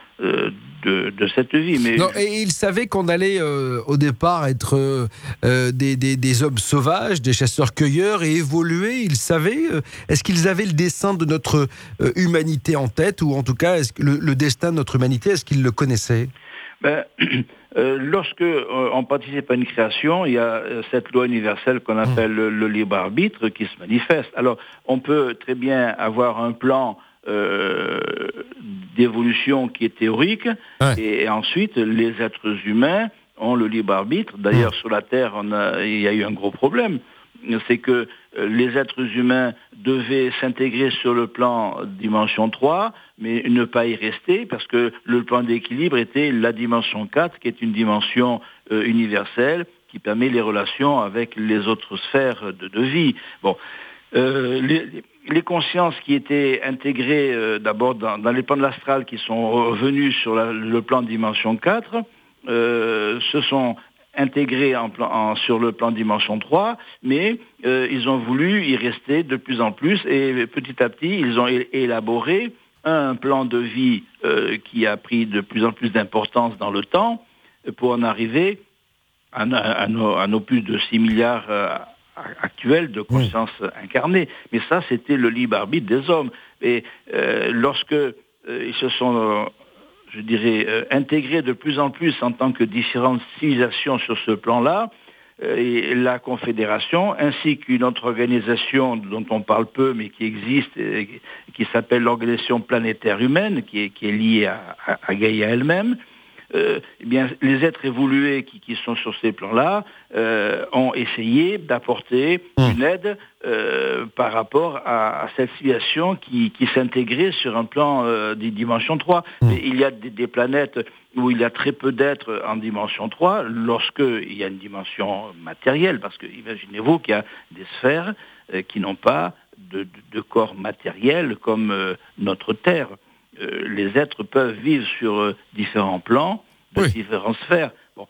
de, de cette vie. Mais non, et ils savaient qu'on allait euh, au départ être euh, des, des, des hommes sauvages, des chasseurs-cueilleurs et évoluer. Ils savaient. Euh, est-ce qu'ils avaient le destin de notre euh, humanité en tête, ou en tout cas est-ce que le, le destin de notre humanité, est-ce qu'ils le connaissaient? Ben, euh, lorsque euh, on participe à une création, il y a euh, cette loi universelle qu'on appelle le, le libre arbitre qui se manifeste. Alors, on peut très bien avoir un plan euh, d'évolution qui est théorique, ouais. et, et ensuite les êtres humains ont le libre arbitre. D'ailleurs, mmh. sur la Terre, on a, il y a eu un gros problème. C'est que les êtres humains devaient s'intégrer sur le plan dimension trois, mais ne pas y rester, parce que le plan d'équilibre était la dimension quatre, qui est une dimension euh, universelle, qui permet les relations avec les autres sphères de, de vie. Bon, euh, les, les consciences qui étaient intégrées euh, d'abord dans, dans les plans de l'astral, qui sont revenus sur la, le plan dimension quatre, euh, se sont intégrés en plan, en, sur le plan dimension trois, mais euh, ils ont voulu y rester de plus en plus, et petit à petit, ils ont é- élaboré un plan de vie euh, qui a pris de plus en plus d'importance dans le temps, pour en arriver à, à, à, nos, à nos plus de six milliards euh, actuels de conscience oui. incarnée. Mais ça, c'était le libre arbitre des hommes. Et euh, lorsque euh, ils se sont... Euh, je dirais, euh, intégrés de plus en plus en tant que différentes civilisations sur ce plan-là, euh, et la Confédération, ainsi qu'une autre organisation dont on parle peu, mais qui existe, et qui s'appelle l'Organisation planétaire humaine, qui est, qui est liée à, à, à Gaïa elle-même, euh, eh bien, les êtres évolués qui, qui sont sur ces plans-là euh, ont essayé d'apporter mmh. une aide euh, par rapport à, à cette civilisation qui, qui s'intégrait sur un plan euh, des dimensions trois. Mmh. Mais il y a des, des planètes où il y a très peu d'êtres en dimension trois, lorsqu'il y a une dimension matérielle, parce que imaginez-vous qu'il y a des sphères euh, qui n'ont pas de, de, de corps matériel comme euh, notre Terre. Euh, les êtres peuvent vivre sur euh, différents plans, de oui. différentes sphères. Bon.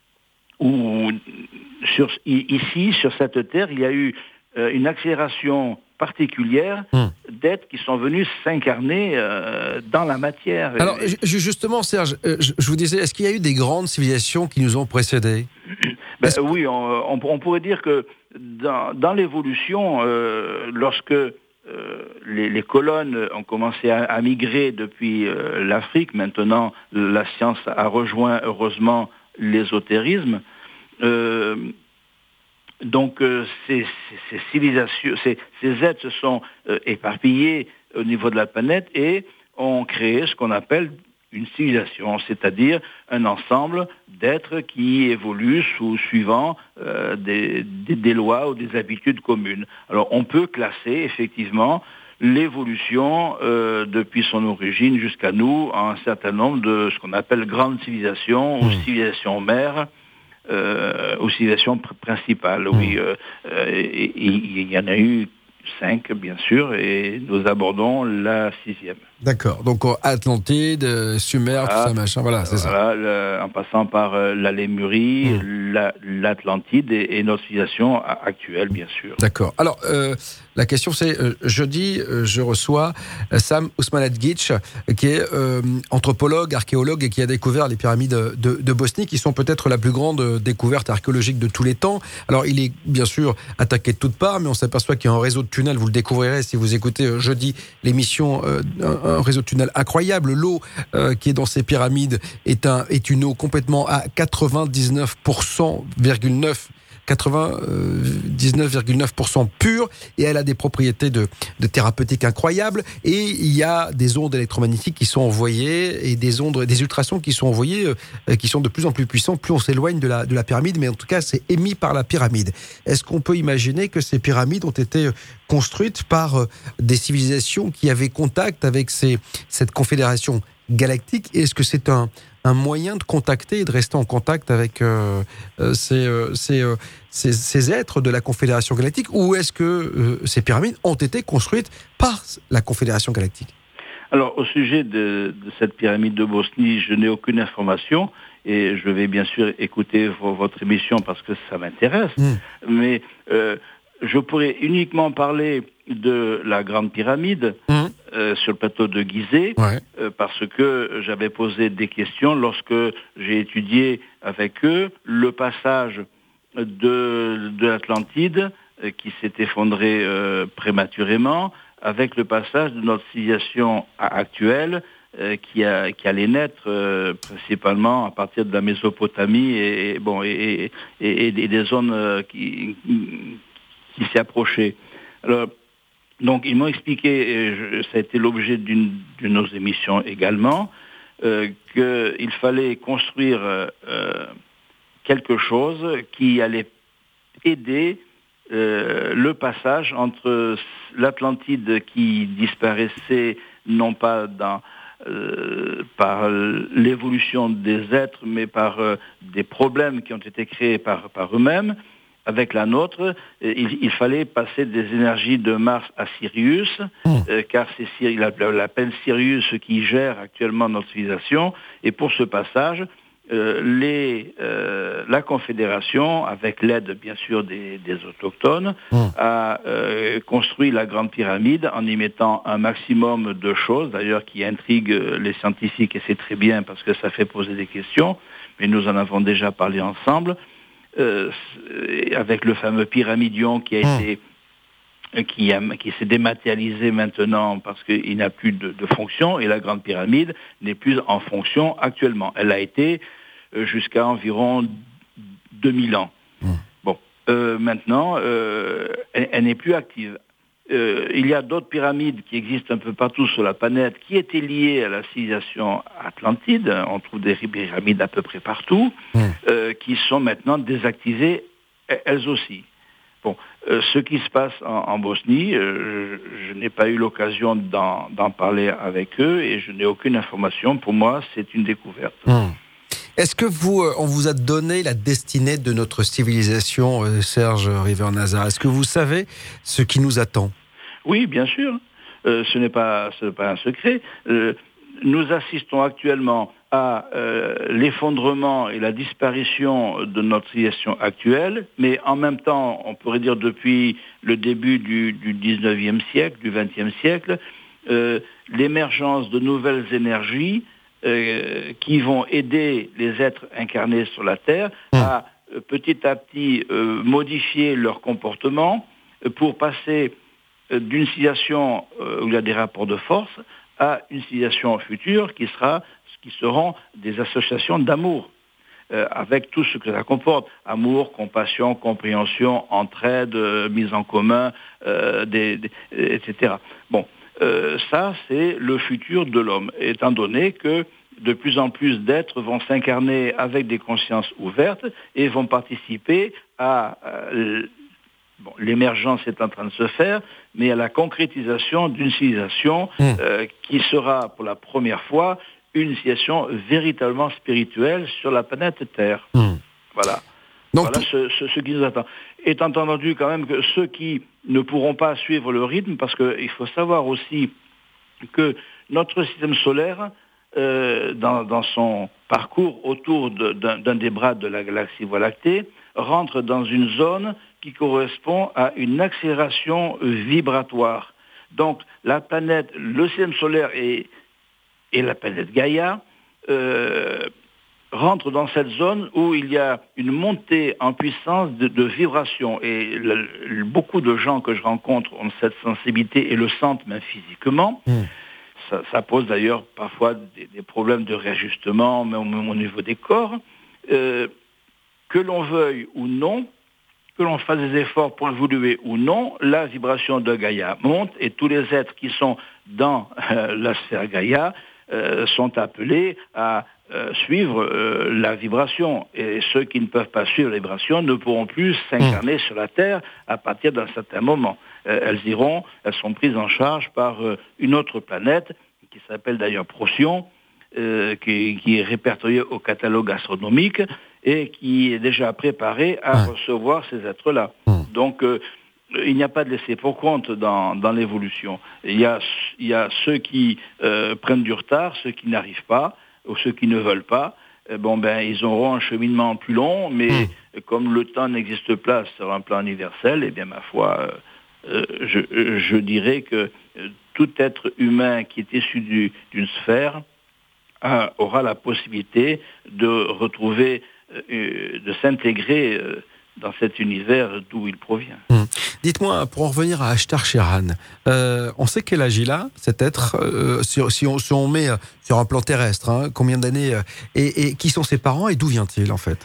Ou, sur, ici, sur cette Terre, il y a eu euh, une accélération particulière hum. d'êtres qui sont venus s'incarner euh, dans la matière. Alors, et... justement, Serge, je, je vous disais, est-ce qu'il y a eu des grandes civilisations qui nous ont précédés? ben, Oui, on, on, on pourrait dire que dans, dans l'évolution, euh, lorsque Euh, les, les colonnes ont commencé à, à migrer depuis euh, l'Afrique. Maintenant, la science a rejoint heureusement l'ésotérisme. Euh, donc, euh, ces, ces, ces civilisations, ces, ces êtres se sont euh, éparpillés au niveau de la planète et ont créé ce qu'on appelle une civilisation, c'est-à-dire un ensemble d'êtres qui évoluent sous suivant euh, des, des, des lois ou des habitudes communes. Alors on peut classer effectivement l'évolution euh, depuis son origine jusqu'à nous en un certain nombre de ce qu'on appelle grandes civilisations ou civilisations mères euh, ou civilisations pr- principales. Mmh. Oui, euh, euh, il y en a eu cinq, bien sûr, et nous abordons la sixième. D'accord, donc Atlantide, Sumer, voilà, tout ça, machin, voilà, c'est voilà, ça. Le, en passant par euh, la Lémurie, mmh. la, l'Atlantide et, et notre civilisation actuelle, bien sûr. D'accord. Alors, euh, la question c'est, euh, jeudi, euh, je reçois euh, Sam Ousmane-Gitch, qui est euh, anthropologue, archéologue, et qui a découvert les pyramides de, de Bosnie, qui sont peut-être la plus grande découverte archéologique de tous les temps. Alors, il est bien sûr attaqué de toutes parts, mais on s'aperçoit qu'il y a un réseau de tunnels, vous le découvrirez si vous écoutez euh, jeudi l'émission, euh, un, un réseau de tunnels incroyable. L'eau euh, qui est dans ces pyramides est, un, est une eau complètement à quatre-vingt-dix-neuf virgule neuf pour cent quatre-vingt-dix-neuf virgule neuf pour cent pure, et elle a des propriétés de, de thérapeutique incroyables, et il y a des ondes électromagnétiques qui sont envoyées et des ondes, des ultrasons qui sont envoyés, euh, qui sont de plus en plus puissants plus on s'éloigne de la, de la pyramide, mais en tout cas c'est émis par la pyramide. Est-ce qu'on peut imaginer que ces pyramides ont été construites par euh, des civilisations qui avaient contact avec ces, cette confédération galactique? Est-ce que c'est un un moyen de contacter et de rester en contact avec euh, euh, ces, euh, ces, euh, ces, ces êtres de la Confédération Galactique, ou est-ce que euh, ces pyramides ont été construites par la Confédération Galactique? Alors, au sujet de, de cette pyramide de Bosnie, je n'ai aucune information et je vais bien sûr écouter v- votre émission parce que ça m'intéresse. Mmh. Mais euh, je pourrais uniquement parler de la Grande Pyramide mmh. euh, sur le plateau de Gizeh ouais. euh, parce que j'avais posé des questions lorsque j'ai étudié avec eux le passage de, de l'Atlantide euh, qui s'est effondré euh, prématurément avec le passage de notre civilisation actuelle euh, qui, a, qui allait naître euh, principalement à partir de la Mésopotamie et, et, bon, et, et, et, et des zones euh, qui, qui s'y approchaient. Alors, donc ils m'ont expliqué, et je, ça a été l'objet d'une de nos émissions également, euh, qu'il fallait construire euh, quelque chose qui allait aider Euh, le passage entre l'Atlantide qui disparaissait non pas dans, euh, par l'évolution des êtres, mais par euh, des problèmes qui ont été créés par, par eux-mêmes, avec la nôtre, il, il fallait passer des énergies de Mars à Sirius, mmh. euh, car c'est Sirius, la, la planète Sirius qui gère actuellement notre civilisation, et pour ce passage, Euh, les, euh, la Confédération, avec l'aide bien sûr des, des autochtones, mmh. a euh, construit la Grande Pyramide en y mettant un maximum de choses, d'ailleurs qui intriguent les scientifiques, et c'est très bien parce que ça fait poser des questions, mais nous en avons déjà parlé ensemble, euh, avec le fameux pyramidion qui a mmh. été qui, a, qui s'est dématérialisé maintenant parce qu'il n'a plus de, de fonction, et la Grande Pyramide n'est plus en fonction actuellement. Elle a été jusqu'à environ deux mille ans. Mmh. Bon, euh, maintenant, euh, elle, elle n'est plus active. Euh, il y a d'autres pyramides qui existent un peu partout sur la planète qui étaient liées à la civilisation atlantide. On trouve des pyramides à peu près partout, mmh. euh, qui sont maintenant désactivées elles aussi. Bon, euh, ce qui se passe en, en Bosnie, euh, je, je n'ai pas eu l'occasion d'en, d'en parler avec eux et je n'ai aucune information. Pour moi, c'est une découverte. Mmh. Est-ce que vous, euh, on vous a donné la destinée de notre civilisation, euh, Serge River-Nazar ? Est-ce que vous savez ce qui nous attend ? Oui, bien sûr. Euh, ce n'est pas, ce n'est pas un secret. Euh, nous assistons actuellement à euh, l'effondrement et la disparition de notre civilisation actuelle, mais en même temps, on pourrait dire depuis le début du, du dix-neuvième siècle, du vingtième siècle, euh, l'émergence de nouvelles énergies euh, qui vont aider les êtres incarnés sur la Terre à euh, petit à petit euh, modifier leur comportement euh, pour passer euh, d'une civilisation euh, où il y a des rapports de force à une civilisation future qui sera, qui seront des associations d'amour, euh, avec tout ce que ça comporte, amour, compassion, compréhension, entraide, euh, mise en commun, euh, des, des, et cetera. Bon, euh, ça c'est le futur de l'homme, étant donné que de plus en plus d'êtres vont s'incarner avec des consciences ouvertes et vont participer à euh, Bon, l'émergence est en train de se faire, mais à la concrétisation d'une civilisation mmh. euh, qui sera pour la première fois une civilisation véritablement spirituelle sur la planète Terre. Mmh. Voilà. Donc, voilà ce, ce, ce qui nous attend. Étant entendu quand même que ceux qui ne pourront pas suivre le rythme, parce qu'il faut savoir aussi que notre système solaire, euh, dans, dans son parcours autour de, d'un, d'un des bras de la galaxie Voie lactée, rentre dans une zone qui correspond à une accélération vibratoire. Donc la planète, le système solaire et, et la planète Gaïa euh, rentrent dans cette zone où il y a une montée en puissance de, de vibration. Et le, beaucoup de gens que je rencontre ont cette sensibilité et le sentent même physiquement. Mmh. Ça, ça pose d'ailleurs parfois des, des problèmes de réajustement, même au niveau des corps. Euh, que l'on veuille ou non, que l'on fasse des efforts pour évoluer ou non, la vibration de Gaïa monte et tous les êtres qui sont dans euh, la sphère Gaïa euh, sont appelés à euh, suivre euh, la vibration. Et ceux qui ne peuvent pas suivre la vibration ne pourront plus s'incarner mmh. sur la Terre à partir d'un certain moment. Euh, elles iront, elles sont prises en charge par euh, une autre planète qui s'appelle d'ailleurs Procyon, euh, qui, qui est répertoriée au catalogue astronomique et qui est déjà préparé à ouais. recevoir ces êtres-là. Mmh. Donc, euh, il n'y a pas de laisser pour compte dans, dans l'évolution. Il y a, il y a ceux qui euh, prennent du retard, ceux qui n'arrivent pas, ou ceux qui ne veulent pas. Eh bon, ben, ils auront un cheminement plus long, mais mmh. comme le temps n'existe pas sur un plan universel, eh bien, ma foi, euh, euh, je, je dirais que euh, tout être humain qui est issu du, d'une sphère a, aura la possibilité de retrouver, euh, de s'intégrer euh, dans cet univers d'où il provient. Mmh. Dites-moi, pour en revenir à Ashtar Sheran, euh, on sait quel âge il a, cet être, euh, si, si, on, si on met euh, sur un plan terrestre, hein, combien d'années, euh, et, et qui sont ses parents et d'où vient-il en fait ?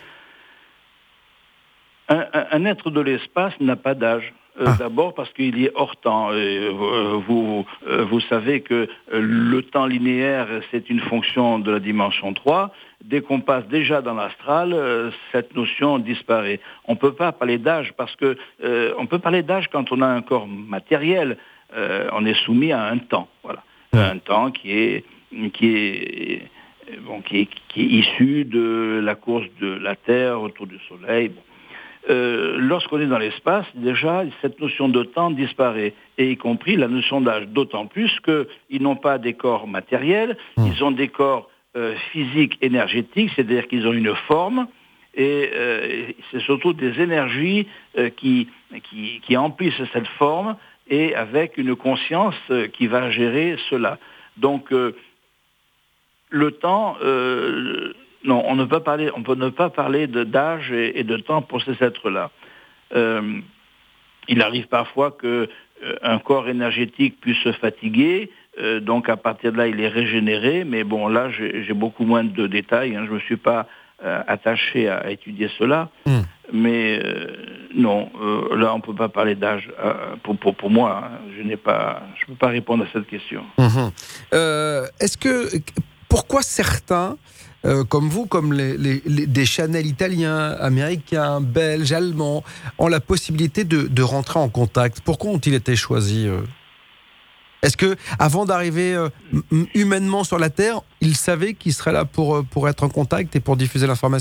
un, un, un être de l'espace n'a pas d'âge. Euh, ah. D'abord parce qu'il est hors temps. Euh, vous, euh, vous savez que le temps linéaire, c'est une fonction de la dimension trois. Dès qu'on passe déjà dans l'astral, euh, cette notion disparaît. On ne peut pas parler d'âge parce que euh, on peut parler d'âge quand on a un corps matériel. Euh, on est soumis à un temps, voilà, un temps qui est qui est bon, qui est, qui est issu de la course de la Terre autour du Soleil. Bon. Euh, lorsqu'on est dans l'espace, déjà, cette notion de temps disparaît, et y compris la notion d'âge, d'autant plus qu'ils n'ont pas des corps matériels, mmh. ils ont des corps euh, physiques, énergétiques, c'est-à-dire qu'ils ont une forme, et euh, c'est surtout des énergies euh, qui, qui, qui emplissent cette forme, et avec une conscience euh, qui va gérer cela. Donc, euh, le temps... Euh, Non, on ne peut parler, on peut ne pas parler de, d'âge et, et de temps pour ces êtres-là. Euh, il arrive parfois qu'un euh, corps énergétique puisse se fatiguer, euh, donc à partir de là, il est régénéré, mais bon, là, j'ai, j'ai beaucoup moins de détails, hein, je ne me suis pas euh, attaché à, à étudier cela, mmh. mais euh, non, euh, là, on ne peut pas parler d'âge euh, pour, pour, pour moi, hein, je n'ai pas, je ne peux pas répondre à cette question. Mmh. Euh, est-ce que, pourquoi certains... Euh, comme vous, comme les, les, les, des channels italiens, américains, belges, allemands, ont la possibilité de, de rentrer en contact. Pourquoi ont-ils été choisis euh Est-ce que, avant d'arriver euh, humainement sur la Terre, ils savaient qu'ils seraient là pour, pour être en contact et pour diffuser l'information ?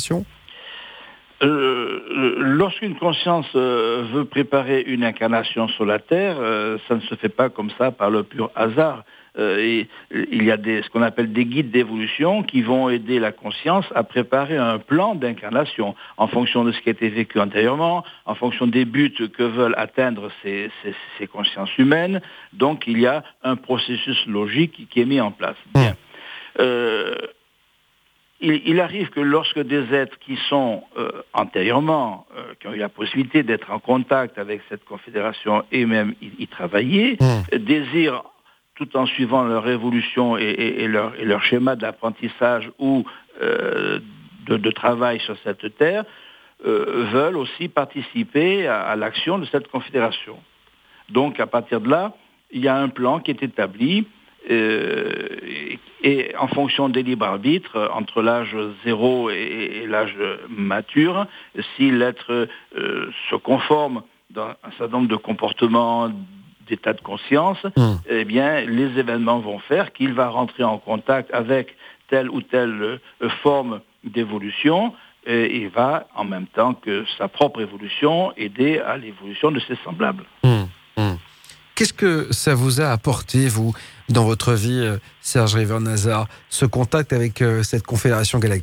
Euh, lorsqu'une conscience euh, veut préparer une incarnation sur la Terre, euh, ça ne se fait pas comme ça par le pur hasard. Euh, et, il y a des, ce qu'on appelle des guides d'évolution qui vont aider la conscience à préparer un plan d'incarnation en fonction de ce qui a été vécu antérieurement, en fonction des buts que veulent atteindre ces, ces, ces consciences humaines. Donc il y a un processus logique qui est mis en place. Bien. Euh, il, il arrive que lorsque des êtres qui sont euh, antérieurement, euh, qui ont eu la possibilité d'être en contact avec cette confédération et même y, y travailler, mmh. désirent, tout en suivant leur évolution et, et, et, leur, et leur schéma d'apprentissage ou euh, de, de travail sur cette terre, euh, veulent aussi participer à, à l'action de cette confédération. Donc à partir de là, il y a un plan qui est établi euh, et, et en fonction des libres arbitres, entre l'âge zéro et, et l'âge mature, si l'être euh, se conforme dans un certain nombre de comportements, d'état de conscience, mmh. eh bien, les événements vont faire qu'il va rentrer en contact avec telle ou telle euh, forme d'évolution et il va, en même temps que sa propre évolution, aider à l'évolution de ses semblables. Mmh. Mmh. Qu'est-ce que ça vous a apporté, vous, dans votre vie, Serge River-Nazar, ce contact avec euh, cette confédération galactique ?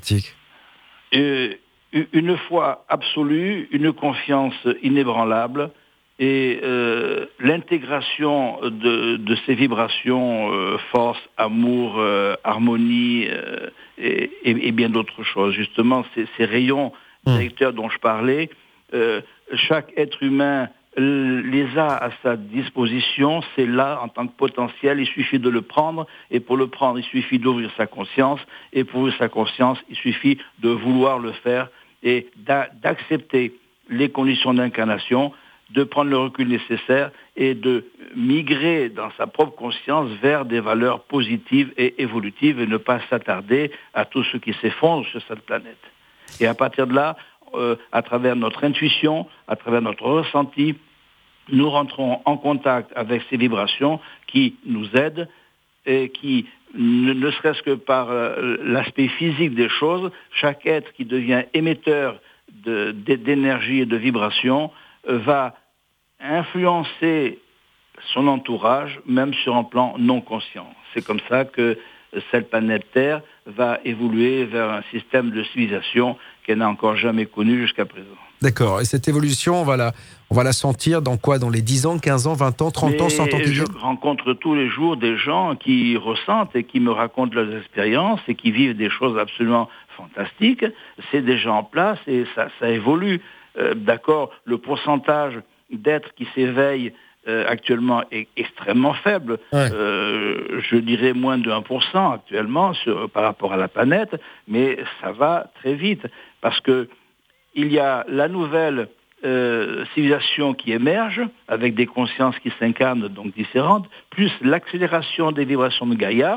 euh, Une foi absolue, une confiance inébranlable, et euh, l'intégration de, de ces vibrations, euh, force, amour, euh, harmonie euh, et, et, et bien d'autres choses. Justement, ces, ces rayons directeurs dont je parlais, euh, chaque être humain les a à sa disposition, c'est là en tant que potentiel, il suffit de le prendre, et pour le prendre, il suffit d'ouvrir sa conscience, et pour ouvrir sa conscience, il suffit de vouloir le faire et d'a, d'accepter les conditions d'incarnation, de prendre le recul nécessaire et de migrer dans sa propre conscience vers des valeurs positives et évolutives et ne pas s'attarder à tout ce qui s'effondre sur cette planète. Et à partir de là, euh, à travers notre intuition, à travers notre ressenti, nous rentrons en contact avec ces vibrations qui nous aident et qui, ne, ne serait-ce que par euh, l'aspect physique des choses, chaque être qui devient émetteur de, d'énergie et de vibrations va influencer son entourage, même sur un plan non conscient. C'est comme ça que cette planète Terre va évoluer vers un système de civilisation qu'elle n'a encore jamais connu jusqu'à présent. D'accord. Et cette évolution, on va la, on va la sentir dans quoi? Dans les dix ans, quinze ans, vingt ans, trente ans, cent ans qui je viennent? rencontre tous les jours des gens qui ressentent et qui me racontent leurs expériences et qui vivent des choses absolument fantastiques. C'est déjà en place et ça, ça évolue. Euh, d'accord, le pourcentage d'êtres qui s'éveillent Euh, actuellement est extrêmement faible. Ouais. Euh, je dirais moins de un pour cent actuellement sur, par rapport à la planète, mais ça va très vite parce que il y a la nouvelle euh, civilisation qui émerge avec des consciences qui s'incarnent donc différentes, plus l'accélération des vibrations de Gaïa.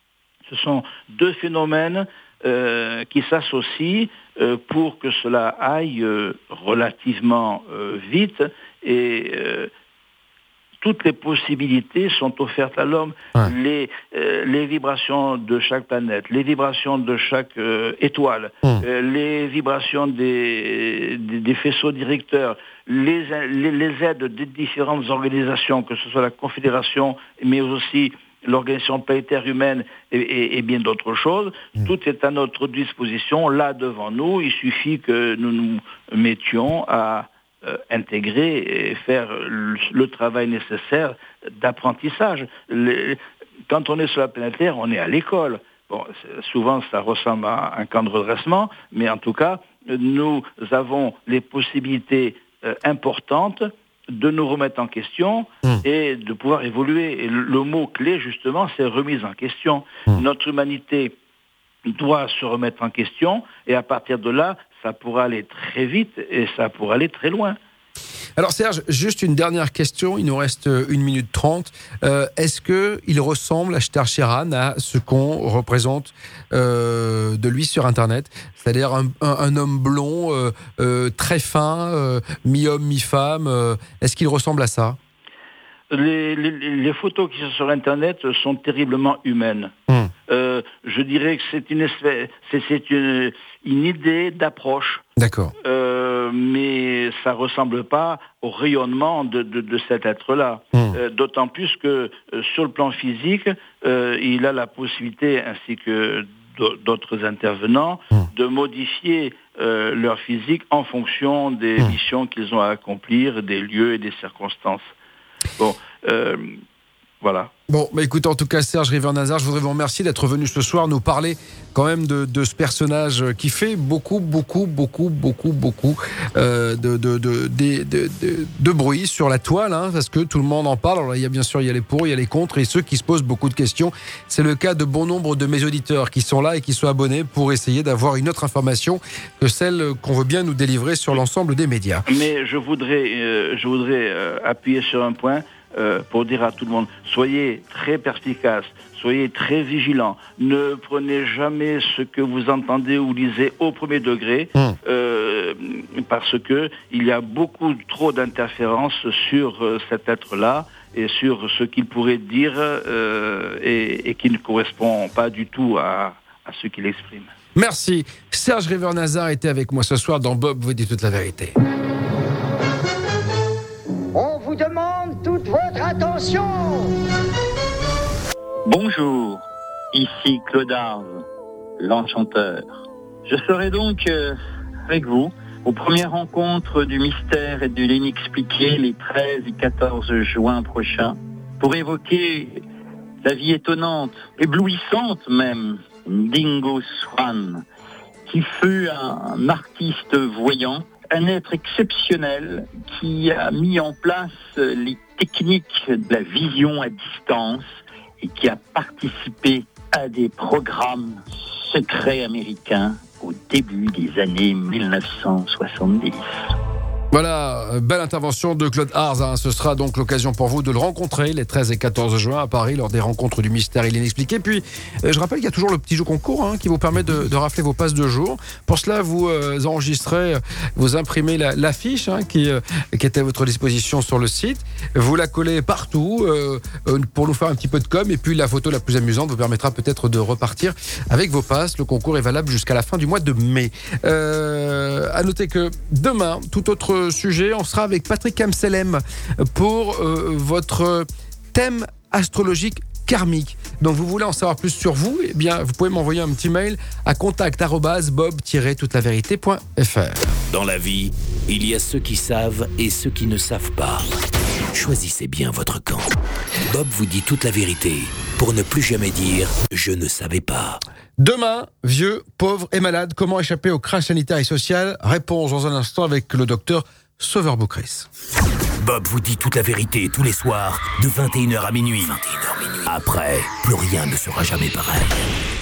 Ce sont deux phénomènes euh, qui s'associent euh, pour que cela aille euh, relativement euh, vite et euh, toutes les possibilités sont offertes à l'homme. Ouais. Les, euh, les vibrations de chaque planète, les vibrations de chaque euh, étoile, mmh. euh, les vibrations des, des, des faisceaux directeurs, les, les, les aides des différentes organisations, que ce soit la Confédération, mais aussi l'Organisation planétaire humaine et, et, et bien d'autres choses. Mmh. Tout est à notre disposition, là devant nous. Il suffit que nous nous mettions à Euh, intégrer et faire le, le travail nécessaire d'apprentissage. Les, quand on est sur la planète Terre, on est à l'école. Bon, souvent, ça ressemble à un camp de redressement, mais en tout cas, nous avons les possibilités euh, importantes de nous remettre en question mmh. et de pouvoir évoluer. Et le, le mot-clé, justement, c'est remise en question. Mmh. Notre humanité doit se remettre en question et à partir de là, ça pourra aller très vite et ça pourra aller très loin. Alors Serge, juste une dernière question, il nous reste une minute trente. Euh, est-ce qu'il ressemble, Ashtar Sheran, à ce qu'on représente euh, de lui sur Internet? C'est-à-dire un, un, un homme blond, euh, euh, très fin, euh, mi-homme, mi-femme. Euh, est-ce qu'il ressemble à ça? Les, les, les photos qui sont sur Internet sont terriblement humaines. Mmh. Euh, je dirais que c'est une, espèce, c'est, c'est une, une idée d'approche. D'accord. Euh, mais ça ne ressemble pas au rayonnement de, de, de cet être-là. Mmh. Euh, d'autant plus que euh, sur le plan physique, euh, il a la possibilité, ainsi que d'autres intervenants, mmh. de modifier euh, leur physique en fonction des mmh. missions qu'ils ont à accomplir, des lieux et des circonstances. Bon, euh, voilà. Bon, bah écoute, en tout cas, Serge River-Nazar, je voudrais vous remercier d'être venu ce soir nous parler quand même de, de ce personnage qui fait beaucoup, beaucoup, beaucoup, beaucoup, beaucoup euh, de, de, de, de, de, de, de bruit sur la toile, hein, parce que tout le monde en parle. Alors, il y a bien sûr, il y a les pour, il y a les contre et ceux qui se posent beaucoup de questions. C'est le cas de bon nombre de mes auditeurs qui sont là et qui sont abonnés pour essayer d'avoir une autre information que celle qu'on veut bien nous délivrer sur l'ensemble des médias. Mais je voudrais, euh, je voudrais euh, appuyer sur un point. Euh, pour dire à tout le monde, soyez très perspicaces, soyez très vigilants, ne prenez jamais ce que vous entendez ou lisez au premier degré, mmh. euh, parce que il y a beaucoup trop d'interférences sur euh, cet être-là et sur ce qu'il pourrait dire euh, et, et qui ne correspond pas du tout à, à ce qu'il exprime. Merci. Serge River-Nazar était avec moi ce soir dans Bob vous dit toute la vérité. On vous demande toute votre attention. Bonjour, ici Claude Arve, l'enchanteur. Je serai donc euh, avec vous aux premières rencontres du mystère et de l'inexpliqué les treize et quatorze juin prochains pour évoquer la vie étonnante, éblouissante même, d'Ingo Swann, qui fut un artiste voyant, un être exceptionnel qui a mis en place les techniques de la vision à distance et qui a participé à des programmes secrets américains au début des années mille neuf cent soixante-dix. Voilà, belle intervention de Claude Arz. Hein. Ce sera donc l'occasion pour vous de le rencontrer les treize et quatorze juin à Paris lors des rencontres du mystère et l'inexpliqué. Puis, euh, je rappelle qu'il y a toujours le petit jeu concours hein, qui vous permet de, de rafler vos passes de jour. Pour cela, vous euh, enregistrez, vous imprimez la, l'affiche hein, qui, euh, qui était à votre disposition sur le site. Vous la collez partout euh, pour nous faire un petit peu de com. Et puis, la photo la plus amusante vous permettra peut-être de repartir avec vos passes. Le concours est valable jusqu'à la fin du mois de mai. Euh, à noter que demain, tout autre ce sujet. On sera avec Patrick Amselem pour euh, votre thème astrologique karmique. Donc vous voulez en savoir plus sur vous, eh bien vous pouvez m'envoyer un petit mail à contact arobase bob tiret toute la vérité point f r. Dans la vie, il y a ceux qui savent et ceux qui ne savent pas. Choisissez bien votre camp. Bob vous dit toute la vérité pour ne plus jamais dire « je ne savais pas ». Demain, vieux, pauvre et malade, comment échapper au crash sanitaire et social? Réponse dans un instant avec le docteur Sauveur Boucris. Bob vous dit toute la vérité tous les soirs de vingt et une heures à minuit. vingt et une heures minuit. Après, plus rien ne sera jamais pareil.